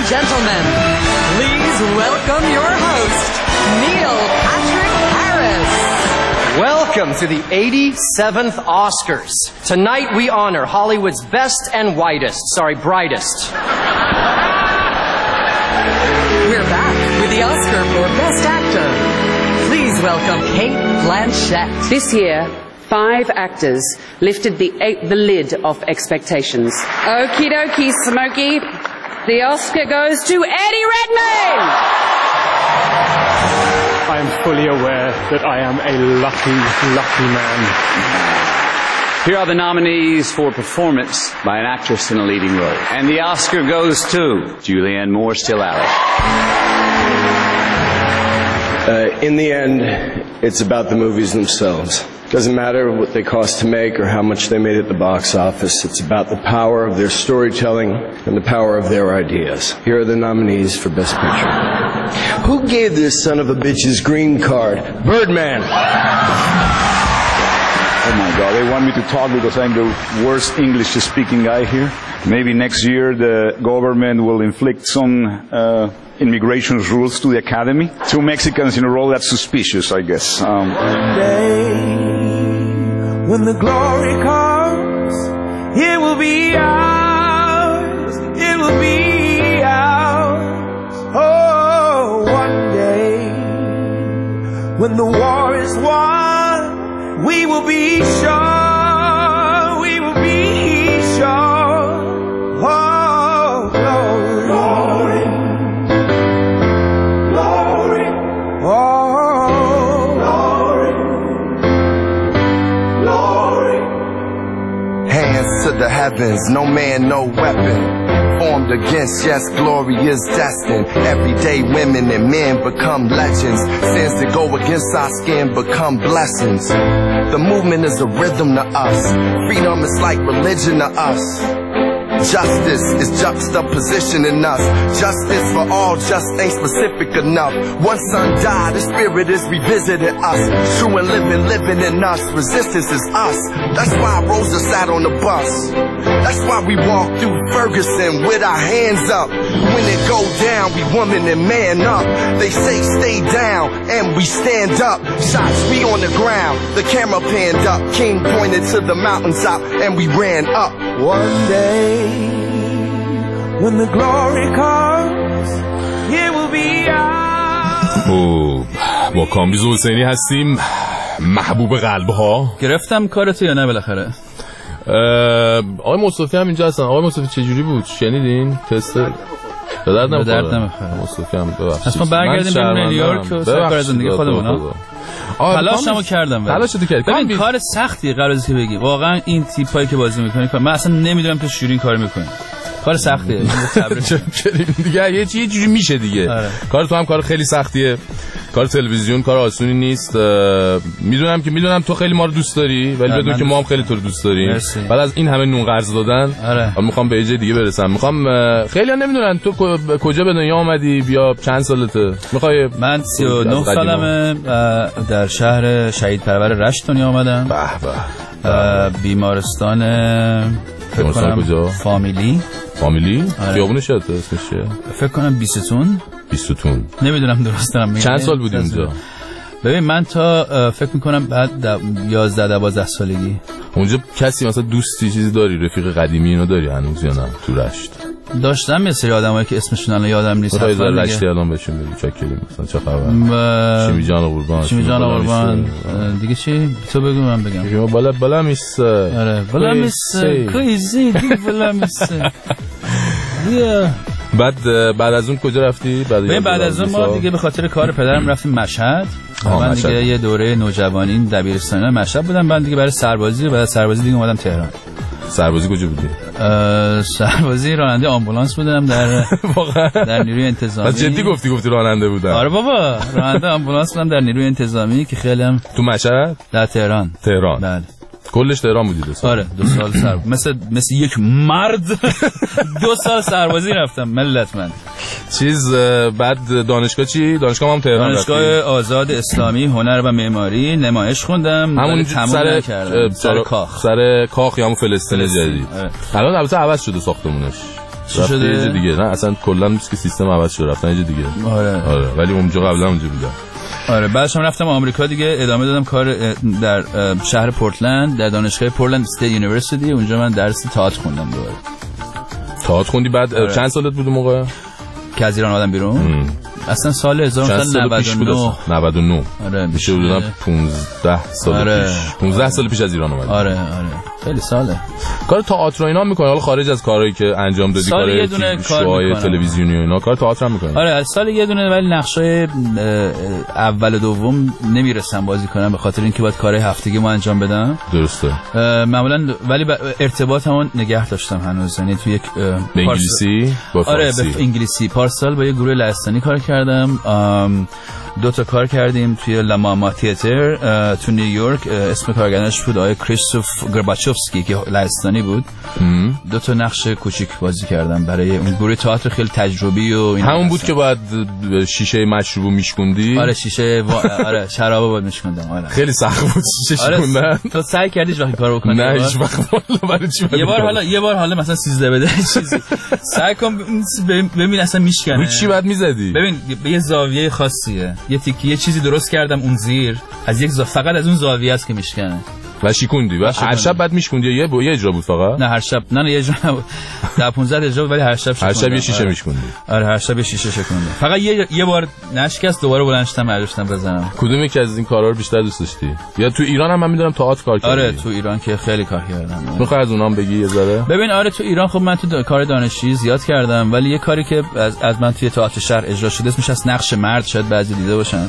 gentlemen, please welcome your host, Neil Patrick Harris. Welcome to the 87th Oscars. Tonight we honor Hollywood's best and brightest. We're back with the Oscar for Best Actor. Please welcome Cate Blanchett. This year, 5 actors lifted the lid off expectations. Okie dokie, Smokey. The Oscar goes to Eddie Redmayne. I am fully aware that I am a lucky man. Here are the nominees for performance by an actress in a leading role. And the Oscar goes to Julianne Moore, Still Alice. In the end, it's about the movies themselves. Doesn't matter what they cost to make or how much they made at the box office. It's about the power of their storytelling and the power of their ideas. Here are the nominees for Best Picture. Who gave this son of a bitch's green card? Birdman. Oh my God, they want me to talk because I'm the worst English-speaking guy here. Maybe next year the government will inflict some immigration rules to the Academy. 2 Mexicans in a row, that's suspicious, I guess. One day, when the glory comes, it will be ours. It will be ours. Oh, one day, when the war is won, we will be sure. We will be sure. Oh, glory. Glory. Hands to the heavens, no man, no weapon formed against, yes, glory is destined. Everyday women and men become legends. Sins that go against our skin become blessings. The movement is a rhythm to us. Freedom is like religion to us. Justice is juxtapositioning us. Justice for all just ain't specific enough. One son died, the spirit is revisiting us. True and living in us. Resistance is us. That's why Rosa sat on the bus. That's why we walk through Ferguson with our hands up. When it go down, we woman and man up. They say stay down, and we stand up. Shots we on the ground, the camera panned up. King pointed to the mountaintop, and we ran up. One day, when the glory comes, it will be ours. با کامبیز حسینی هستیم، محبوب قلب‌ها. گرفتم کارتو یا نه بالاخره؟ آقای مصطفی هم اینجا هستن. آقای مصطفی چجوری بود؟ شنیدین تست؟ به درد نمیخوره. مصطفی هم ببخشید. اصلا برگردیم به نیویورک و سر کار زندگی خودمون. تلاشمو کردم. تلاشتو کردی. ببین کار سختی قراره که بگی. واقعا این تیپایی که بازی می‌کنی من اصلا نمیدونم تو شیرین کار می‌کنی. کار سختیه. دیگه یه جوری میشه دیگه. کار تو هم کار خیلی سختیه. کار تلویزیون کار آسونی نیست. میدونم تو خیلی ما رو دوست داری ولی بدون که ما هم خیلی تو رو دوست داریم. بعد از این همه نون قرض دادن میخوام به یه دیگه برسم. میخوام خیلی ها نمیدونن تو کجا به دنیا آمدی، بیا چند سالته. میخوای؟ من 39 سالمه، در شهر شهید پرور رشت دنیا آمدم. بیمارستان کجا؟ فامیلی؟ خیابونش اسمش چیه؟ فکر کنم 20 تون. نمیدونم درست دارم میگم. چند سال بودی اونجا؟ ببین من تا فکر میکنم بعد 11-12 سالگی. اونجا کسی مثلا دوستی چیزی داری، رفیق قدیمی اینو داری هنوز یا نه؟ تو رشت داشتم یه سری آدمایی که اسمشون الان یادم نیست. مثلا رشتی الان بهشون بگی چاکریم مثلا چه خبر؟ شیمی جان قربان. دیگه چی؟ تو بگو من بگم. بالا میس. آره بالا میس. کویزی بالا میس. بعد از اون کجا رفتی؟ بعد از اون ما دیگه به خاطر کار پدرم رفتیم مشهد. من دیگه یه دوره نوجوانی دبیرستانی مشهد بودم. بعد دیگه برای سربازی و بعد سربازی دیگه اومدم تهران. سربازی کجا بودی؟ سربازی راننده آمبولانس بودم در نیروی انتظامی. بس جدی گفتی راننده بودم؟ آره بابا راننده آمبولانس بودم در نیروی انتظامی که خیلی هم. تو مشهد؟ در تهران. بله. کلش تهران بودی 2 سال؟ آره 2 سال مثل یک مرد 2 سال سربازی رفتم ملت من. بعد دانشگاه چی؟ دانشگاه هم تهران رفتی؟ دانشگاه آزاد اسلامی هنر و معماری نمایش خوندم. همون سر کاخ یا همون فلسطین جدید. الان البته عوض شده ساختمونش. چی شده یه جا دیگه؟ نه اصلا کلا نیست که سیستم عوض شده، رفتن یه جا دیگه. آره ولی اونجا قبلا اونجا بودم. آره بعدش هم رفتم آمریکا دیگه، ادامه دادم کار در شهر پورتلند، در دانشگاه پورتلند استیت یونیورسیتی. اونجا من درس تئاتر خوندم دوباره. تئاتر خوندی؟ بعد چند سالت بود موقع که از ایران آمدم بیرون؟ اصلا سال 1999. آره میشه بودم 15 سال پیش. 15 سال پیش از ایران اومدم. آره خیلی ساله. کار تئاتر و اینا میکنی؟ حالا خارج از کارهایی که انجام دادی، کار شوهای تلویزیونی و اینا، کار تئاتر هم میکنی؟ آره سال یه دونه، ولی نقشای اول و دوم نمیرسم بازی کنم به خاطر اینکه باید کارهای هفتگی ما انجام بدم. درسته. معمولا ولی ارتباطمون نگه داشتم هنوز، یعنی تو یک انگلیسی با فارسی. آره به انگلیسی. پارسال با یه گروه لهستانی کار کردم. 2 تا کار کردیم توی لاماما تئاتر تو نیویورک. اسم کارگردانش بود آقای کریستوف گرباچوفسکی که لهستانی بود. 2 تا نقش کوچیک بازی کردم برای اون گروه تئاتر خیلی تجربی و این. همون بود که بعد شیشه مشروبو میشکوندی؟ آره شیشه آره شرابو بود میشکوندم. آره خیلی سخت بود شیشه شکوندن. تو سعی کردی وقتی کارو بکنی؟ نه هیچ وقت. برای چی؟ یه بار حالا مثلا 13 بده چیزی سعی کن ببین اصلا میشکنه. چی بعد میزدی؟ ببین به یه زاویه خاصیه، یه چیزی درست کردم اون زیر از یک فقط از اون زاویه است که میشکنه و شیکوندی. و هر شب بعد میشکوندی یا یه اجرا بود فقط؟ نه هر شب نه یه اجرا نبود. 15 اجرا بود ولی هر شب یه شیشه میشکوندی. آره هر شب یه شیشه شکوندم. فقط یه بار نشکست، دوباره بلند شدم برداشتم بزنم. کدوم یکی از این کارا رو بیشتر دوست داشتی؟ یا تو ایران هم من میدونم تئاتر کار کردی؟ آره تو ایران که خیلی کار کردم. میخوای از اونام بگی یه ذره؟ ببین آره تو ایران خب من تو کار دانشجویی زیاد کردم، ولی یه کاری که از من توی تئاتر شهر اجرا شده اسمش از نقش مرد، شاید بعضی دیده باشن.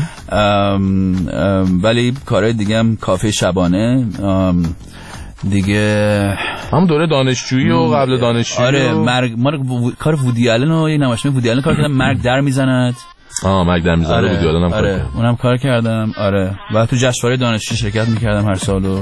ولی کارهای دیگه هم کافه شبانه دیگه، هم دوره دانشجویی و قبل دانشجویی. آره ما کار وودی آلن و یه نمایشنامه وودی آلن کار کردم، مرگ در میزند. مرگ در میزند. آره. وودی آلن هم آره. اونم کار کردم. آره و تو جشنواره دانشجویی شرکت میکردم هر سال. و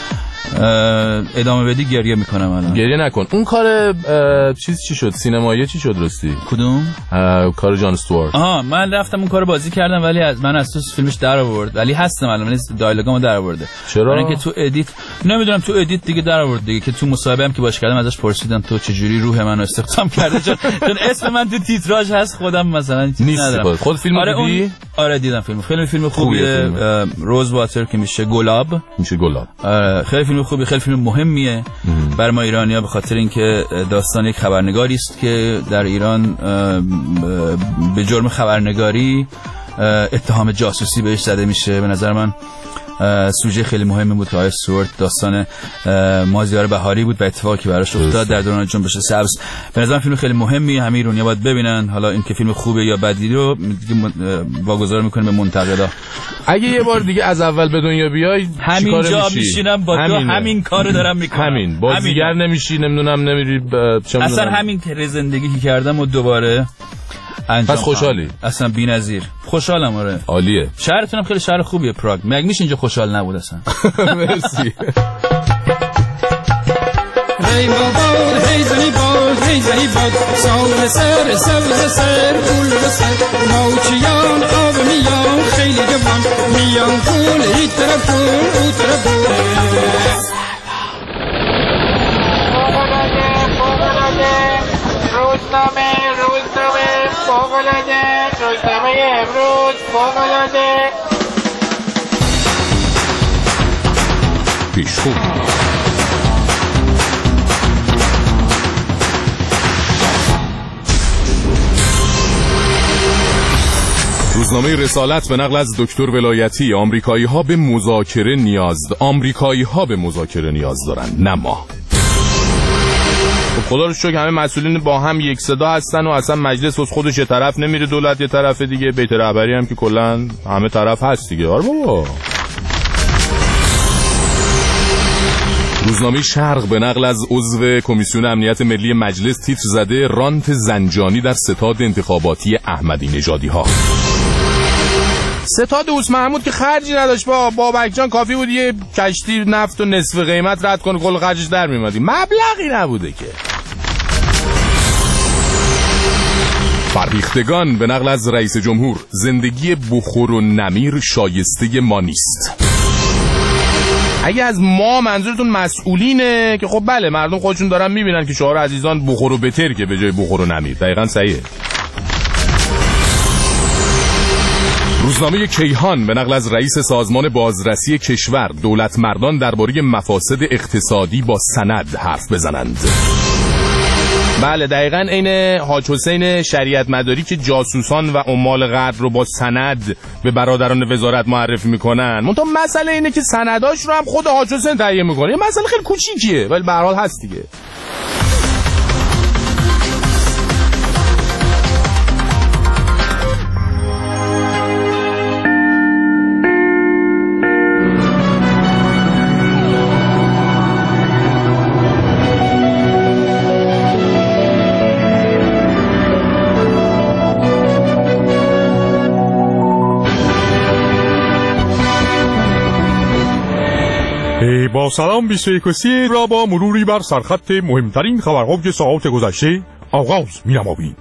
ادامه بدی گریه میکنم الان. گریه نکن. اون کار چی شد؟ سینمایی چی شد راستی؟ کدوم؟ کار جان استوارت. من رفتم اون کارو بازی کردم ولی من از تو فیلمش در آورد، ولی هستم الان من دایالوگامو در آورده. چرا؟ اینکه تو ادیت نمیدونم، تو ادیت دیگه در آورد دیگه، که تو مصاحبه هم که باش کردم ازش پرسیدم تو چجوری روح منو استخدام کرده، چون اسم من تو تیتراژ هست، خودم مثلا چیزی ندارم. خود فیلمو دیدی؟ آره دیدم فیلم خوبیه. روز واتر که میشه گلاب. خیلی فیلم خوبی، خیلی فیلم مهمیه برای ما ایرانی‌ها، به خاطر اینکه داستان یک خبرنگاری است که در ایران به جرم خبرنگاری اتهام جاسوسی بهش زده میشه. به نظر من سوژه خیلی مهمی بود که آقای استوارت داستان مازیار بهاری بود و اتفاقی براش افتاد در دوران جنبش سبز. به نظر من فیلم خیلی مهمی، همه ایرانی‌ها باید ببینن. حالا این که فیلم خوبه یا بدی رو واگذار می‌کنیم به منتقدا. اگه یه بار دیگه از اول به دنیا بیای همینجا میشینم با تو همین کارو دارم میکنم. همین بازیگر نمیشی، نمیدونم نمیری اصلا همین که زندگی که کردم و دوباره پس خوشحالی؟ اصلا بی‌نظیر خوشحالم. آره عالیه. شهرتونم خیلی شهر خوبیه پراگ. مگه میشه اینجا خوشحال نبود اصلا؟ مرسی. هی باد هی زنی باد سال سر گل سر موچیان آب میان خیلی جوان میان پول این طرف اون طرف. روزنامه امروز فوق‌العاده پیشخون. روزنامه رسالت به نقل از دکتر ولایتی: آمریکایی‌ها به مذاکره نیاز دارن، نه ما. خدا رو شکر همه مسئولین با هم یک صدا هستن و اصلا مجلس از خودش یه طرف نمیره، دولت یه طرف دیگه، بیت رهبری هم که کلا همه طرف هست دیگه. آره بابا. روزنامه شرق به نقل از عضو کمیسیون امنیت ملی مجلس تیتر زده: رانت زنجانی در ستاد انتخاباتی احمدی نژادی ها. ستاد اوس محمود که خرجی نداشت، با بابک جان کافی بود یه کشتی نفت و نصف قیمت رد کنه کل خرجش در میومد، مبلغی نبوده که. فرهیختگان به نقل از رئیس جمهور: زندگی بخور و نمیر شایسته ما نیست. اگه از ما منظورتون مسئولینه که خب بله مردم خودشون دارن میبینن که شعار عزیزان بخور و بتر که به جای بخور و نمیر. دقیقاً صحیحه. روزنامه کیهان به نقل از رئیس سازمان بازرسی کشور دولت مردان درباره مفاسد اقتصادی با سند حرف بزنند. بله دقیقاً عین حاج حسین شریعت مداری که جاسوسان و عمال غرب رو با سند به برادران وزارت معرفی میکنن. منتها مسئله اینه که سنداش رو هم خود حاج حسین تهیه میکنه. یه مسئله خیلی کوچیکیه ولی به هر حال هست دیگه. با سلام 21 را با مروری بر سرخط مهمترین خبرهای ساعات گذشته آغاز می‌نماییم.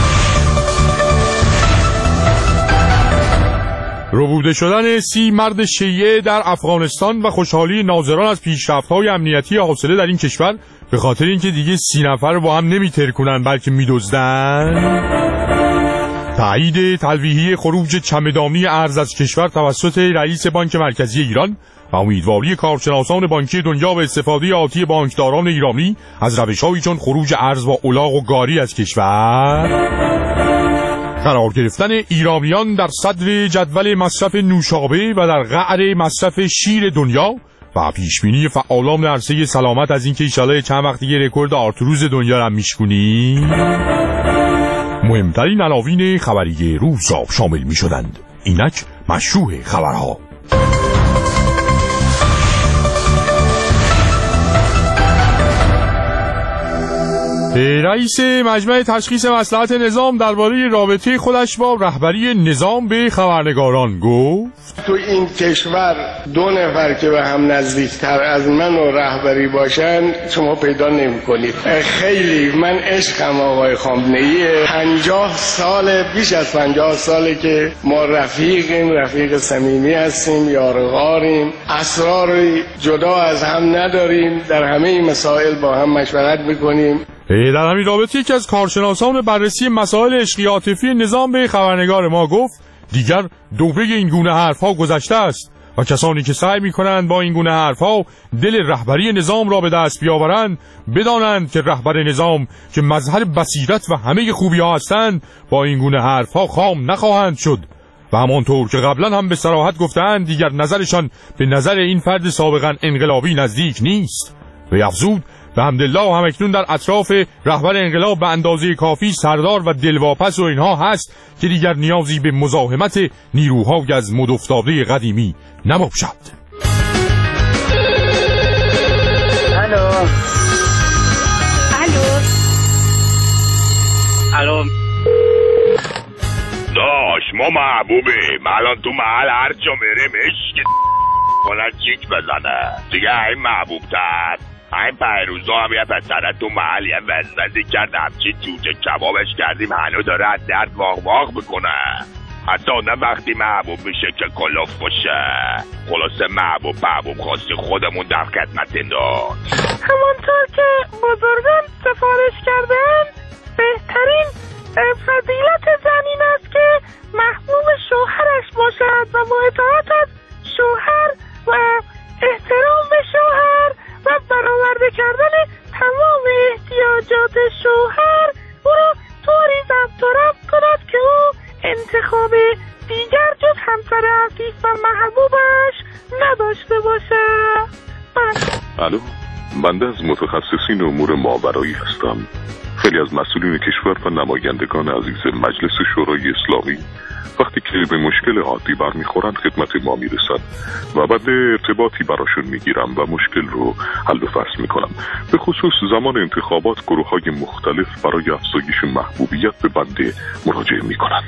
ربوده شدن 30 مرد شیعه در افغانستان و خوشحالی ناظران از پیشرفت‌های امنیتی حاصله در این کشور به خاطر اینکه دیگه 30 نفر با هم نمی‌ترکونن بلکه می‌دزدن. تایید تلویحی خروج چمدانی ارز از کشور توسط رئیس بانک مرکزی ایران و امیدواری کارشناسان بانکی دنیا به استفاده آتی بانکداران ایرانی از روش‌هایی چون خروج ارز با الاغ و گاری از کشور. قرار گرفتن ایرانیان در صدر جدول مصرف نوشابه و در قعر مصرف شیر دنیا و پیشبینی فعالان عرصه سلامت از اینکه ایشالا چند وقت دیگه رکورد آرتروز دنیا را میشکنی. مهمترین عناوین خبری روز را شامل می‌شدند. اینک مشروع خبرها. رئیس مجمع تشخیص مصلحت نظام درباره رابطه خودش با رهبری نظام به خبرنگاران گفت: تو این کشور 2 نفر که به هم نزدیکتر از من و رهبری باشن شما پیدا نمی‌کنید. خیلی من عشقم آقای خامنه‌ای. 50 سال، بیش از 50 ساله که ما رفیق صمیمی هستیم، یارغاریم، اسرار جدا از هم نداریم، در همه این مسائل با هم مشورت می‌کنیم. در همین رابطه یکی از کارشناسان بررسی مسائل عشقی عاطفی نظام به خبرنگار ما گفت دیگر دوره این گونه حرفها گذشته است و کسانی که سعی می‌کنند با این گونه حرفها دل رهبری نظام را به دست بیاورند بدانند که رهبر نظام که مظهر بصیرت و همه خوبی‌ها هستند با این گونه حرفها خام نخواهند شد و همانطور که قبلا هم به صراحت گفتند دیگر نظرشان به نظر این فرد سابقا انقلابی نزدیک نیست. و افزود به حمدالله همکنون در اطراف رهبر انقلاب به اندازه کافی سردار و دلواپس و اینها هست که دیگر نیازی به مزاحمت نیروهای از مد افتاده قدیمی نباشد. الو داش ما محبوبیم الان تو محل هر جا میریم عشق کنن کیک بزنه دیگه این محبوب تر. این پیروزا هم یه پسره تو محل یه وزوزی کرد همچی جوجه کبابش کردیم هنو داره از درد واق واق بکنه. حتی آدم وقتی محبوب میشه که کلاف باشه. خلاصه محبوب خواستی خودمون در خدمتتون. همانطور که بزرگان سفارش کردن بهترین فضیلت زن این است که محبوب شوهرش باشد و با اطاعت از شوهر و احترام به شوهر و برآورده کردن تمام احتیاجات شوهر او را طوری ضبط و ربط کند که او انتخاب دیگر جز همسر عفیف و محبوبش نداشته باشد. الو، بنده از متخصصین امور ماورایی هستم. خیلی از مسئولین کشور و نمایندگان عزیز مجلس شورای اسلامی وقتی که به مشکل عادی برمیخورند خدمت ما میرسند و بعد ارتباطی براشون میگیرم و مشکل رو حل و فصل میکنم. به خصوص زمان انتخابات گروه‌های مختلف برای افزایش محبوبیت به بنده مراجعه میکنند.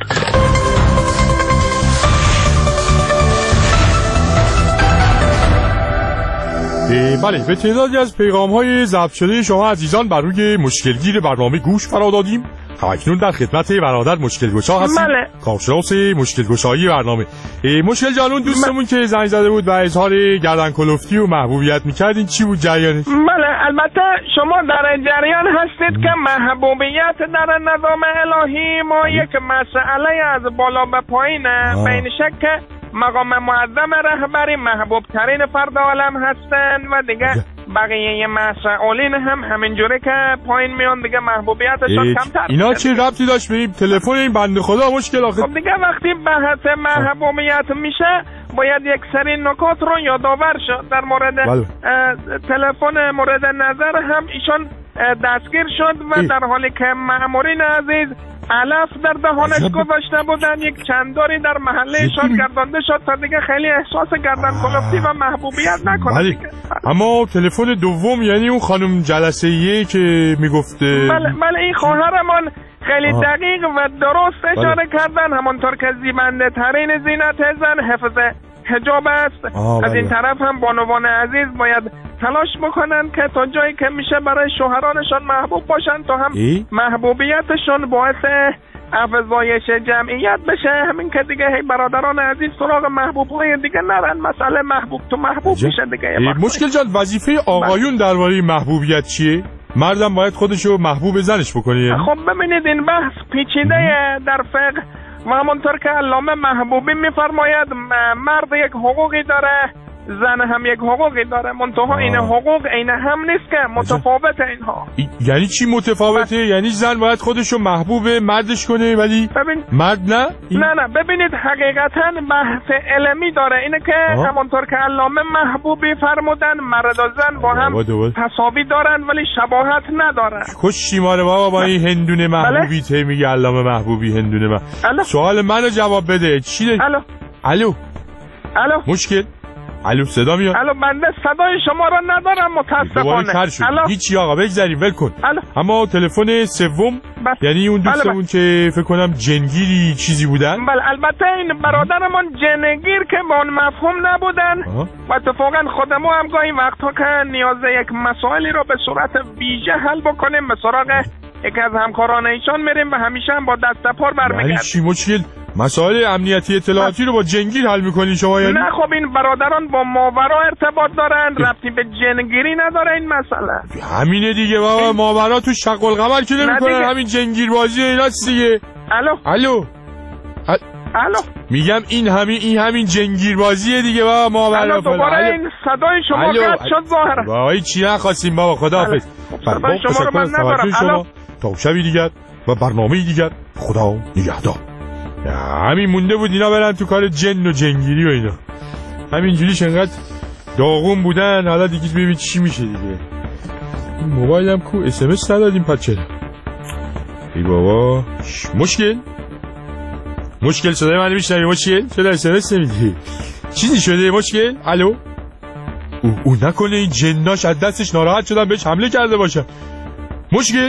بله، به تعدادی از پیغام‌های ضبط شده شما عزیزان بر روی مشکلگیر برنامه گوش فرا دادیم. اکنون در خدمت برادر مشکل گشا هستیم. بله. کارشناس مشکل گشایی برنامه. مشکل جانون دوستمون که زنگ زده بود و اظهار گردن کلفتی و محبوبیت میکرد، این چی بود جریانش؟ بله البته شما در جریان هستید که محبوبیت در نظام الهی ما یک مسئله از بالا به پایینه. بین شک مقام معظم رهبری محبوب ترین فرد عالم هستن و دیگه بقیه مسئولین هم همینجوری که پایین میان دیگه محبوبیتشون کمتر. اینا چه ربطی داشت به این تلفن این بنده خدا مشکل آخه؟ خب دیگه وقتی بحث محبوبیت میشه باید یک سری نکات رو یادآور شد. در مورد تلفن مورد نظر هم ایشان دستگیر شد و در حالی که مأمورین عزیز علف در دهانش گذاشته بودن یک چنداری در محله ایشان گردانده شد تا دیگه خیلی احساس گردن کلفتی و محبوبیت نکنه دیگه. اما تلفن دوم یعنی اون خانم جلسه‌ایه که میگفته بله این خواهرمان خیلی دقیق و درست اشاره کردن، همونطور که زیبنده ترین زینت زن حفظ حجاب است. از این طرف هم بانوان عزیز باید تلاش بکنن که تا جایی که میشه برای شوهرانشان محبوب باشن تا هم محبوبیتشون باعث افزایش جمعیت بشه. همین که دیگه برادران عزیز سراغ محبوبهای دیگه نرن، مسئله محبوب تو محبوب میشه دیگه. مشکل جان وظیفه آقایون درباره محبوبیت چیه؟ مردم باید خودشو محبوب زنش بکنه. خب ببینید این بحث پیچیده در فقه و همونطور که علامه محبوبی میفرماید مرد یک حقوقی داره، زن هم یک حقوقی داره، منتها این حقوق عین هم نیست که متفاوته اینها. یعنی چی متفاوته؟ یعنی زن باید خودشو محبوب مردش کنه ولی مرد نه؟ نه ببینید حقیقتا بحث علمی داره، اینه که همونطور که علامه محبوبی فرمودن مرد و زن با هم تساوی دارن ولی شباهت ندارن. کشی ماره بابا با این هندونه محبوبی ته میگه علامه محبوبی هندونه من. سوال منو جواب بده. چی؟ الو مشکل الو صدا میاد. الو بنده صدای شما را ندارم متاسفانه. هیچی آقا بگذاریم ول کن. اما تلفن سوم یعنی اون دوستمون که فکر کنم جنگیری چیزی بودن. بله البته این برادرمون جنگیر که با اون مفهوم نبودن و اتفاقا خودمون هم گاهی وقتا که نیاز یک مسائلی رو به صورت ویژه حل بکنیم به سراغ یکی از همکاران ایشان میریم و همیشه هم با دست پر برمیگردیم. یعنی چی مشکل؟ مسائل امنیتی اطلاعاتی رو با جنگیر حل میکنین شما یعنی؟ نه خب این برادران با ماورا ارتباط دارن، ربطی به جنگیری نداره این مسئله. همینه دیگه بابا، ماورا تو شق القمر که نمیکنن، همین جنگیر بازی ایناست دیگه. الو میگم این همین جنگیر بازیه دیگه بابا، ماورا. دوباره این صدای شما قطع شد ظاهرا. وای چی نخواستیم بابا، خداحافظ. صدای شما رو من ندارم. تا شبی دیگر و برنامه دیگر خدا نگهدار. همین مونده بود اینا برن تو کار جن و جنگیری و اینا، همینجوریش انقدر داغون بودن. حالا دیگه ببین چی میشه دیگه. این موبایلم کو SMS ندادیم پس چرا؟ ای بابا مشکل صدای من میشنوی؟ مشکل چرا SMS نمیدی؟ چیزی شده مشکل؟ الو او نکنه این جناش از دستش ناراحت شدن بهش حمله کرده باشن. مشکل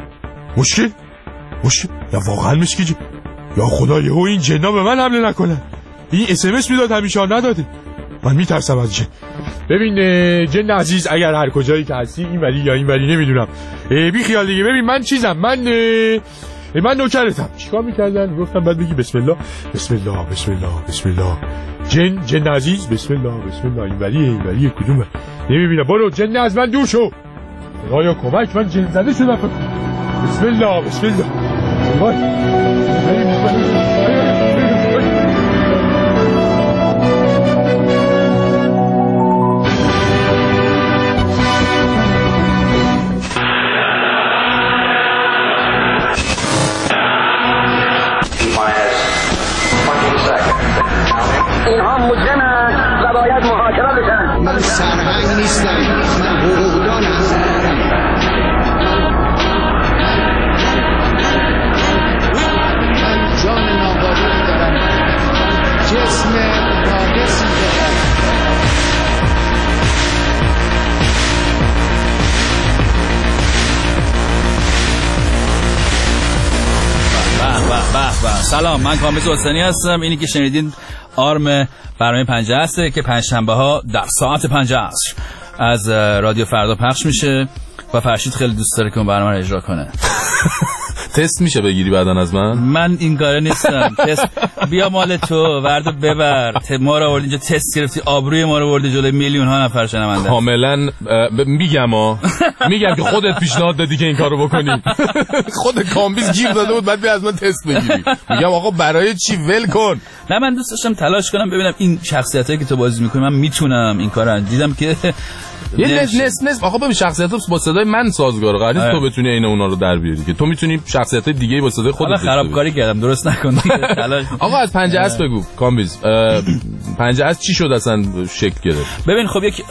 یا واقعا مشکل یا خدا یهو این جنا به من حمله نکنن. این SMS میداد همیشه نداده. من میترسم از جن. ببین جن عزیز اگر هر کجایی که هستی این ولی یا این ولی نمیدونم بی خیال دیگه. ببین من چیزم، من نوکرتم. چیکار میکردن؟ گفتم بعد بگی بسم الله بسم الله بسم الله بسم الله. جن عزیز بسم الله این ولی کدومه نمیبینم. برو جن از من دور شو. خدایا کمک، من جن زده شدم. بسم الله اینها مجرمن و باید محاکمه بشن. من سرهنگ نیستم، من حقوقدانم. من جان ناباروری دارم، جسم ناقصی دارم. به سلام، من کامل حسینی هستم. اینی که شنیدین آرم برنامه 50 هسته که پنجشنبه ها در ساعت 50 عصر از رادیو فردا پخش میشه و فرشید خیلی دوست داره که اون برنامه رو اجرا کنه. تست میشه بگیری بعدن از من این کاره نیستم. تست بیا مال تو وردو ببر. ما رو آورد اینجا تست گرفتی، آبروی ما رو آورد جلوی میلیون ها نفر شنونده. کاملا میگم که خودت پیشنهاد دادی که این کارو بکنی. خود کامبیز گیر داده بود بعد بیا از من تست بگیری. میگم آقا برای چی؟ ول کن. نه من دوست داشتم تلاش کنم ببینم این شخصیتایی که تو بازی میکنی من میتونم این کارو. دیدم که یه نس آقا ببین شخصیت‌ها با صدای من سازگاره. قراره تو بتونی عین اونا رو در بیاری که تو میتونی شخصیت‌های دیگه با صدای خودت. خرابکاری کردم درست نکن. آقا از پنجه اسب بگو کامبیز. پنجه اسب چی شد اصلا شکل گرفت؟ ببین خب یک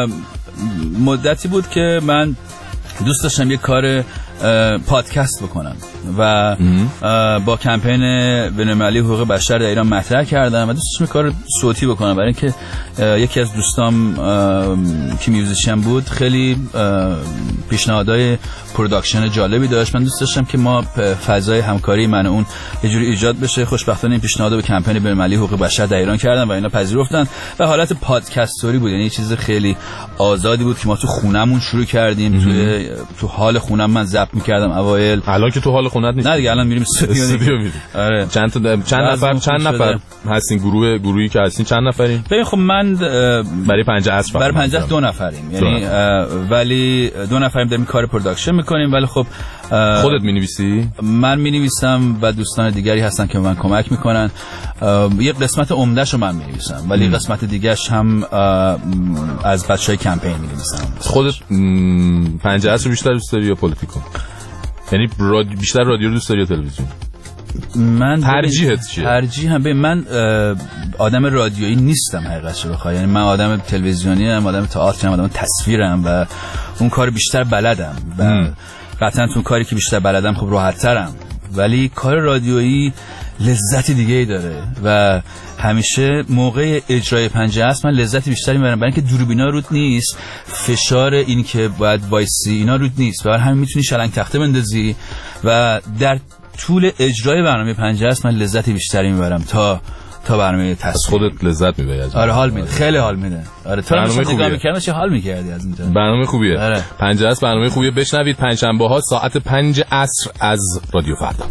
مدتی بود که من دوست داشتم یک کار پادکست بکنم و با کمپین بین‌المللی حقوق بشر در ایران مطرح کردم و دوست داشتم کار صوتی بکنم، برای اینکه یکی از دوستام که میوزیشن بود خیلی پیشنهادهای پروداکشن جالبی داشت. من دوست داشتم که ما فضای همکاری من و اون یه جوری ایجاد بشه. خوشبختانه این پیشنهادو به کمپین بین‌المللی حقوق بشر در ایران کردم و اینا پذیرفتن و حالت پادکستوری بود، یعنی یه چیز خیلی آزادی بود که ما تو خونمون شروع کردیم. تو حال خونم من ضبط می‌کردم اوایل. الان که تو حال خونت نیست. نه دیگه الان میریم استودیو میریم. آره چند نفر هستین؟ گروهی که هستین چند نفرین؟ ببین خب من برای 50 اسب برای 50 2 نفریم، یعنی ولی 2 نفریم داریم کار پروداکشن میکنیم. ولی خب خودت مینویسی؟ من مینویسم و دوستان دیگری هستن که من کمک میکنن. یه قسمت عمدهشو من مینویسم ولی قسمت دیگه‌اش هم از بچهای کمپین مینویسم. خودت 50 اسب بیشتر دوست داری یا پلیتیکو؟ یعنی بیشتر رادیو دوست داری یا تلویزیون؟ من ترجیحت چیه؟ ترجیحم به من آدم رادیویی نیستم حقیقتش بخوای، یعنی من آدم تلویزیونی ام، آدم تئاتر ام، آدم تصویرم و اون کار بیشتر بلدم و قطعا تو کاری که بیشتر بلدم خب راحت ترم. ولی کار رادیویی لذت دیگه ای داره و همیشه موقع اجرای پنجه است من لذت بیشتری میبرم، برای اینکه دوربینا رود نیست، فشار این که باید وایسی اینا رود نیست، برای همین میتونی شلنگ تخته بندازی و در طول اجرای برنامه پنجه است من لذت بیشتری میبرم تا برنامه تصویر. خودت لذت میبری از آره حال میده، خیلی حال میده. آره تو هم نگاه می‌کردی چه حال می‌کردی از اینجا. برنامه خوبیه. آره. پنجه است برنامه خوبیه. بشنوید پنجشنبه‌ها ساعت 5 عصر از رادیو فردا.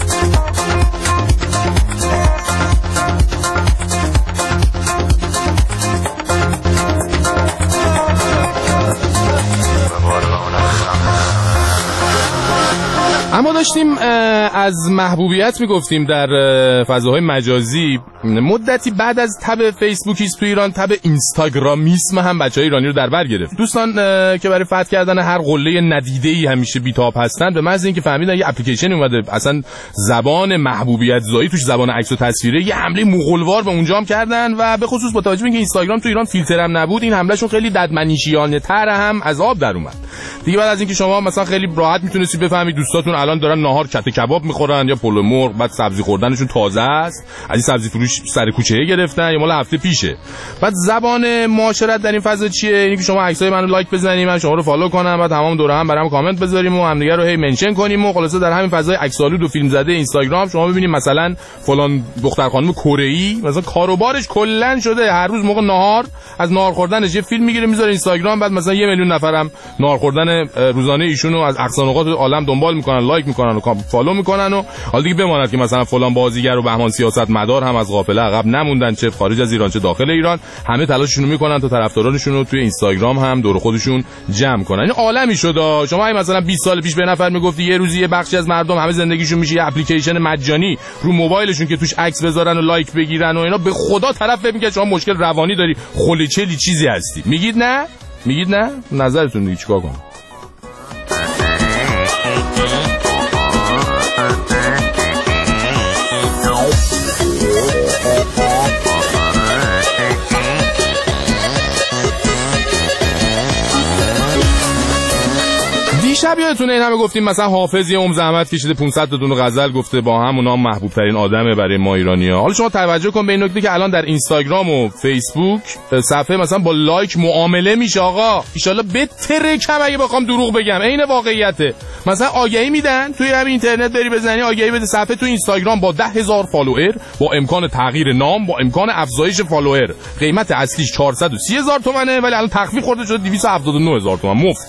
اما داشتیم از محبوبیت میگفتیم در فضاهای مجازی. مدتی بعد از تب فیسبوکیسم تو ایران تب اینستاگرامیسم هم بچهای ایرانی رو در بر گرفت. دوستان که برای فتح کردن هر قله ندیده‌ای همیشه بی‌تاب هستن، به محض اینکه فهمیدن یه اپلیکیشن اومده اصلا زبان محبوبیت زایی توش زبان عکس و تصویره، یه حمله مغولوار به اونجا هم کردن و به خصوص با توجه به اینکه اینستاگرام تو ایران فیلتر هم نبود این حملهشون خیلی ددمنشیانه تر هم از آب در اومد. دیگه بعد از اینکه شما مثلا خیلی راحت میتونستی بفهمید دوستاتون الان دارن ناهار کته کباب میخورن یا پلو مرغ، بعد سبزی خوردنشون تازه است، از این سبزی فروش سر کوچه گرفتن یا مال هفته پیشه. بعد زبان معاشرت در این فضا چیه؟ اینکه شما عکسای منو لایک بزنید، من شما رو فالو کنم، بعد تمام دوره هم برام کامنت بذاریم و همدیگه رو هی منشن کنیم و خلاصه در همین فضای عکس‌آلود و فیلم زده اینستاگرام شما ببینید مثلا فلان دختر خانم کره‌ای مثلا کاروبارش کلا شده هر روز موقع ناهار از ناهار خوردنش یه فیلم میگیره میذاره اینستاگرام، بعد مثلا 1 میلیون نفرم ناهار خوردن روزانه ایشونو از اقصا نقاط عالم دنبال میکنن، لایک میکنن و فالو میکنن. و حالا دیگه بماند که مثلا فلان بازیگر و بهمان سیاست مدار هم از غافله عقب نموندن، چه خارج از ایران چه داخل ایران، همه تلاششون میکنن تا طرفدارانشون رو توی اینستاگرام هم دور خودشون جمع کنن. این عالمی شده. شما اگه مثلا 20 سال پیش به نفر میگفتی یه روزی یه بخشی از مردم همه زندگیشون میشه یه اپلیکیشن مجانی رو موبایلشون که توش عکس بذارن و لایک بگیرن و اینا، به خدا طرف فکر میکنه شما مشکل روانی داری، خلچلی چیزی هستی. میگید نه؟ نظرتون دیگه چیکار کنم؟ دیشب یادتونه این همه گفتیم مثلا حافظ یه زحمت کشیده 500 تا دونه غزل گفته، با هم اونام محبوب ترین آدمه برای ما ایرانی‌ها. حالا شما توجه کن به این نکته که الان در اینستاگرام و فیسبوک صفحه مثلا با لایک معامله میشه. آقا ان شاءالله بهتره کم اگه بخوام دروغ بگم عین واقعیته. مثلا آگهی میدن توی همین اینترنت بری بزنی آگهی بده صفحه تو اینستاگرام با 10,000 فالوور با امکان تغییر نام با امکان افزایش فالوور، قیمت اصلیش 430,000 تومانه ولی الان تخفیف خورده شده 279,000 تومان مفت.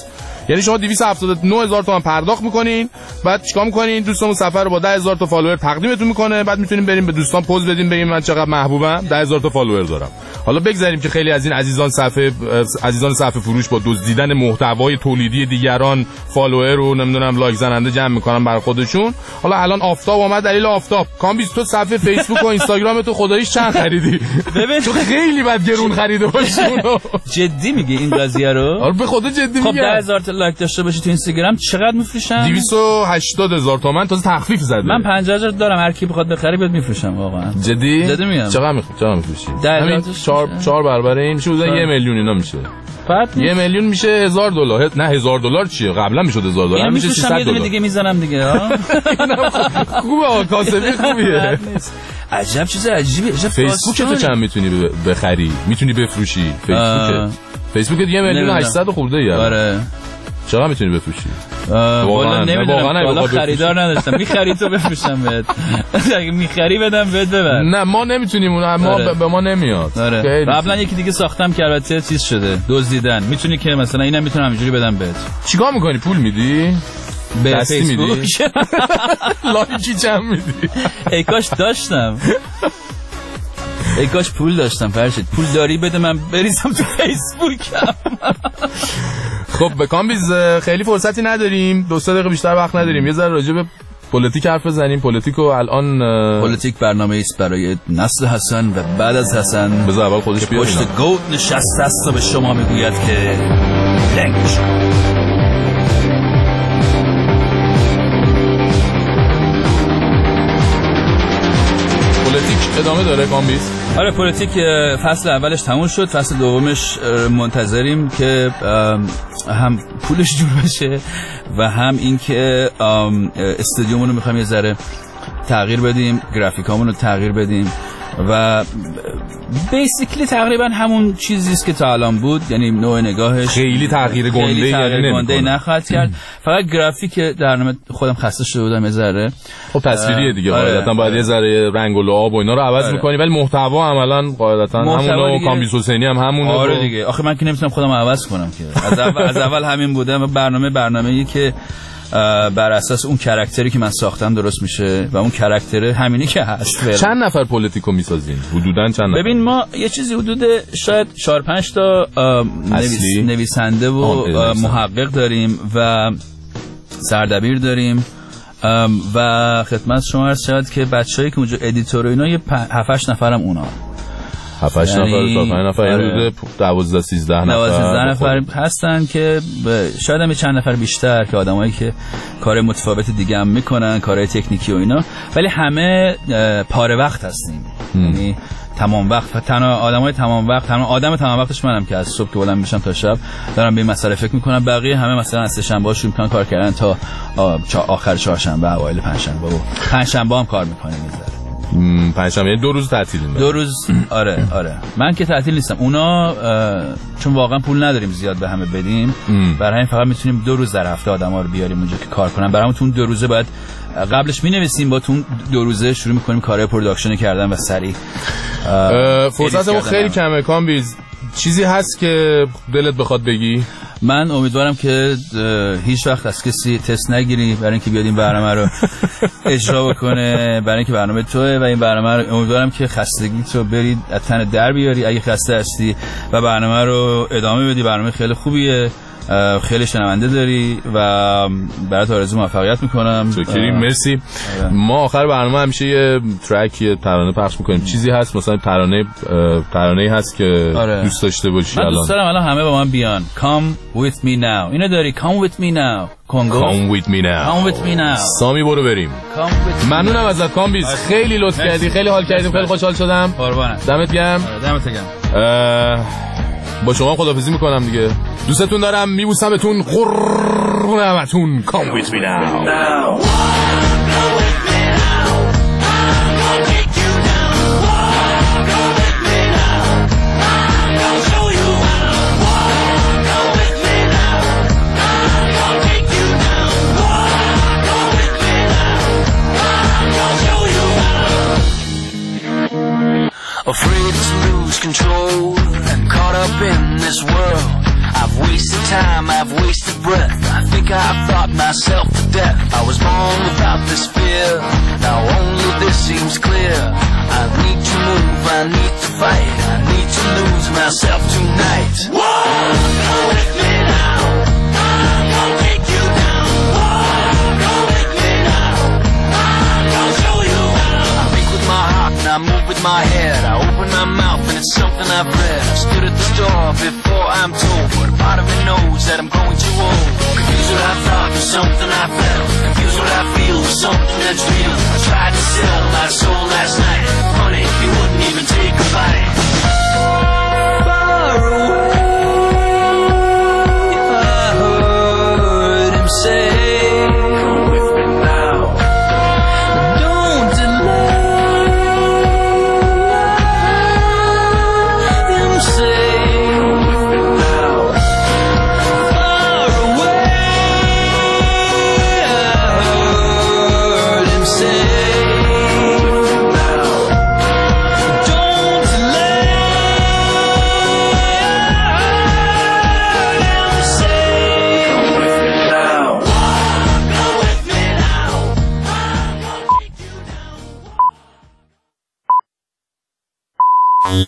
یعنی شما 279,000 تومان پرداخت میکنین، بعد چیکار میکنین؟ دوستمون سفر رو با 10,000 تا فالوور تقدیمتون میکنه، بعد میتونیم بریم به دوستان پوز بدیم بگیم من چقدر محبوبم، 10,000 تا فالوور دارم. حالا بگذاریم که خیلی از این عزیزان صفحه فروش با دزدیدن محتوای تولیدی دیگران فالوور رو نمیدونم لایک زننده جمع میکنن برای خودشون. حالا الان آفتاب اومد، دلیل آفتاب. کامبیز تو صفحه فیسبوک و اینستاگرام تو خداییش چند خریدی؟ ببین تو خیلی بد گرون خریده باشی اونو. جدی میگی این قضیه رو؟ آره به خدا جدی میگم. خب 10,000 تا لایک داشته باشی تو اینستاگرام چقدر میفروشن؟ 280,000 تومان تازه تخفیف زده. من 50,000 دارم، هر کی بخواد بخره بیاد میفروشم واقعا. جدی میگم. چقدر میفروشی؟ همین 4 برابر این میشه، بزن 1 میلیون اینا میشه. بعد 1 میلیون میشه $1,000. نه $1,000 چیه؟ قبلا میشد $1,000 میشه $300 دیگه میزنم دیگه ها. خوبه کاسبی خوبیه. عجب چیز عجیبی. فیسبوک تو چند میتونی بخری؟ میتونی بفروشی فیسبوک 1 میلیون 800 خورده ای. آره چقدر میتونی بفروشی؟ والا نمیدونم، والا خریدار نداشتم. میخری تو بفروشم بهت. اگه میخری بدم بهت ببر. نه ما نمیتونیم اون، ما به ما نمیاد. قبلا یکی دیگه ساختم که البته چیز شده، دزدیدن. میتونی که مثلا اینم میتونم اینجوری بدم بهت. چیکار میکنی؟ پول میدی؟ به فیسبوک لایکی چند میدی؟ ای کاش داشتم، ای کاش پول داشتم. فرشید پول داری بده من بریزم تو فیسبوکم. خب به کامبیز خیلی فرصتی نداریم، 2 دقیقه بیشتر وقت نداریم. یه ذره راجع به پلیتیک حرف بزنیم. پلیتیکو الان پلیتیک برنامه است برای نسل حسن و بعد از حسن. بذار اول خودش بیاد. پشت گوت نشسته است و به شما میگوید که لنگ پلیتیک ادامه داره کامبیز؟ آره پلیتیک فصل اولش تموم شد، فصل دومش منتظریم که هم پولش جور بشه و هم این که استادیومون رو میخوایم یه ذره تغییر بدیم، گرافیکامون رو تغییر بدیم و بیسیکلی تقریبا همون چیزیست که تا الان بود. یعنی نوع نگاهش خیلی تغییر گنده نخواهد کرد، فقط گرافیک درنامه خودم خسته شده بودم یه ذره. خب تصویریه دیگه، قاعدتا باید یه ذره رنگ و لعاب و اینا رو عوض می‌کنی، ولی محتوا عملا قاعدتا همونو. کامبیز حسینی هم همونه. آره دیگه، آخه من که نمیتونم خودم عوض کنم که از اول همین بودم. برنامه‌ای که بر اساس اون کاراکتری که من ساختم درست میشه و اون کاراکتر همینی که هست. چند نفر پلیتیکو میسازین حدوداً؟ چند نفر؟ ببین ما یه چیزی حدود شاید 4-5 تا نویسنده و محقق داریم و سردبیر داریم و خدمت شما عرض شد که بچه‌ای که اونجا ادیتور و اینا یه 7-8 نفرم اونا 7-8 نفر تا 5 نفر، یعنی 12-13 نفر هستن که شاید هم چند نفر بیشتر که آدمایی که کار متفاوت دیگه هم میکنن، کارهای تکنیکی و اینا، ولی همه پاره وقت هستیم. یعنی تمام وقت، تنها آدمای تمام وقت، تنها آدم تمام وقتش منم که از صبح که بلند میشم تا شب دارم به این مسئله فکر میکنم. بقیه همه مثلا از سه‌شنبه شروع میکنن کار کردن تا آخر چهارشنبه، اوایل پنجشنبه و پنجشنبه هم کار میکنیم. پنجشنبه یعنی 2 روز تعطیل میدن. 2 روز آره. من که تعطیل نیستم. اونا چون واقعا پول نداریم زیاد به همه بدیم، برای همین فقط میتونیم 2 روز در هفته آدما رو بیاریم اونجا که کار کنن. برامون تو 2 روزه باید قبلش مینویسیم، با تو 2 روزه شروع میکنیم کارهای پروداکشن کردن و سریع. فرصتمون خیلی کمه کامبیز. چیزی هست که دلت بخواد بگی؟ من امیدوارم که هیچ وقت از کسی تست نگیری برای اینکه بیاد این برنامه رو اجرا بکنه، برای اینکه برنامه توئه و این برنامه رو امیدوارم که خستگی تو برید از تن در بیاری اگه خسته هستی و برنامه رو ادامه بدی. برنامه خیلی خوبیه، خیلی شنونده داری و برات آرزو موفقیت میکنم. شکریم، مرسی. ما آخر برنامه همیشه یه ترک، یه ترانه پخش میکنیم. چیزی هست مثلا ترانه‌ای هست که دوست داشته باشی؟ من دوست دارم الان همه با من بیان. Come with me now. اینو داری؟ Come with me now. Come with me now. Come with me now. سامی برو بریم. ممنونم ازت کامبیز، خیلی لطف کردی، خیلی حال کردیم، خیلی خوشحال شدم. قربانت. دمت گرم. دمت گرم. با شما خداحافظی میکنم دیگه. دوستتون دارم، میبوسمتون، قربونمتون. Come with me now. Afraid to lose control and caught up in this world I've wasted time, I've wasted breath. I think I've thought myself to death. I was born without this fear. Now only this seems clear. I need to move, I need to fight. I need to lose myself tonight. Whoa, go with me now. I'm gonna take you down. Whoa, go with me now. I'm gonna show you how. I think with my heart and I move with my head. I open my mouth and it's something I've read. I stood at the door before I'm told, but a part of me knows that I'm going too old. Confused what I thought with something I felt. Confused what I feel with something that's real. I tried to sell my soul last night. Honey, you wouldn't even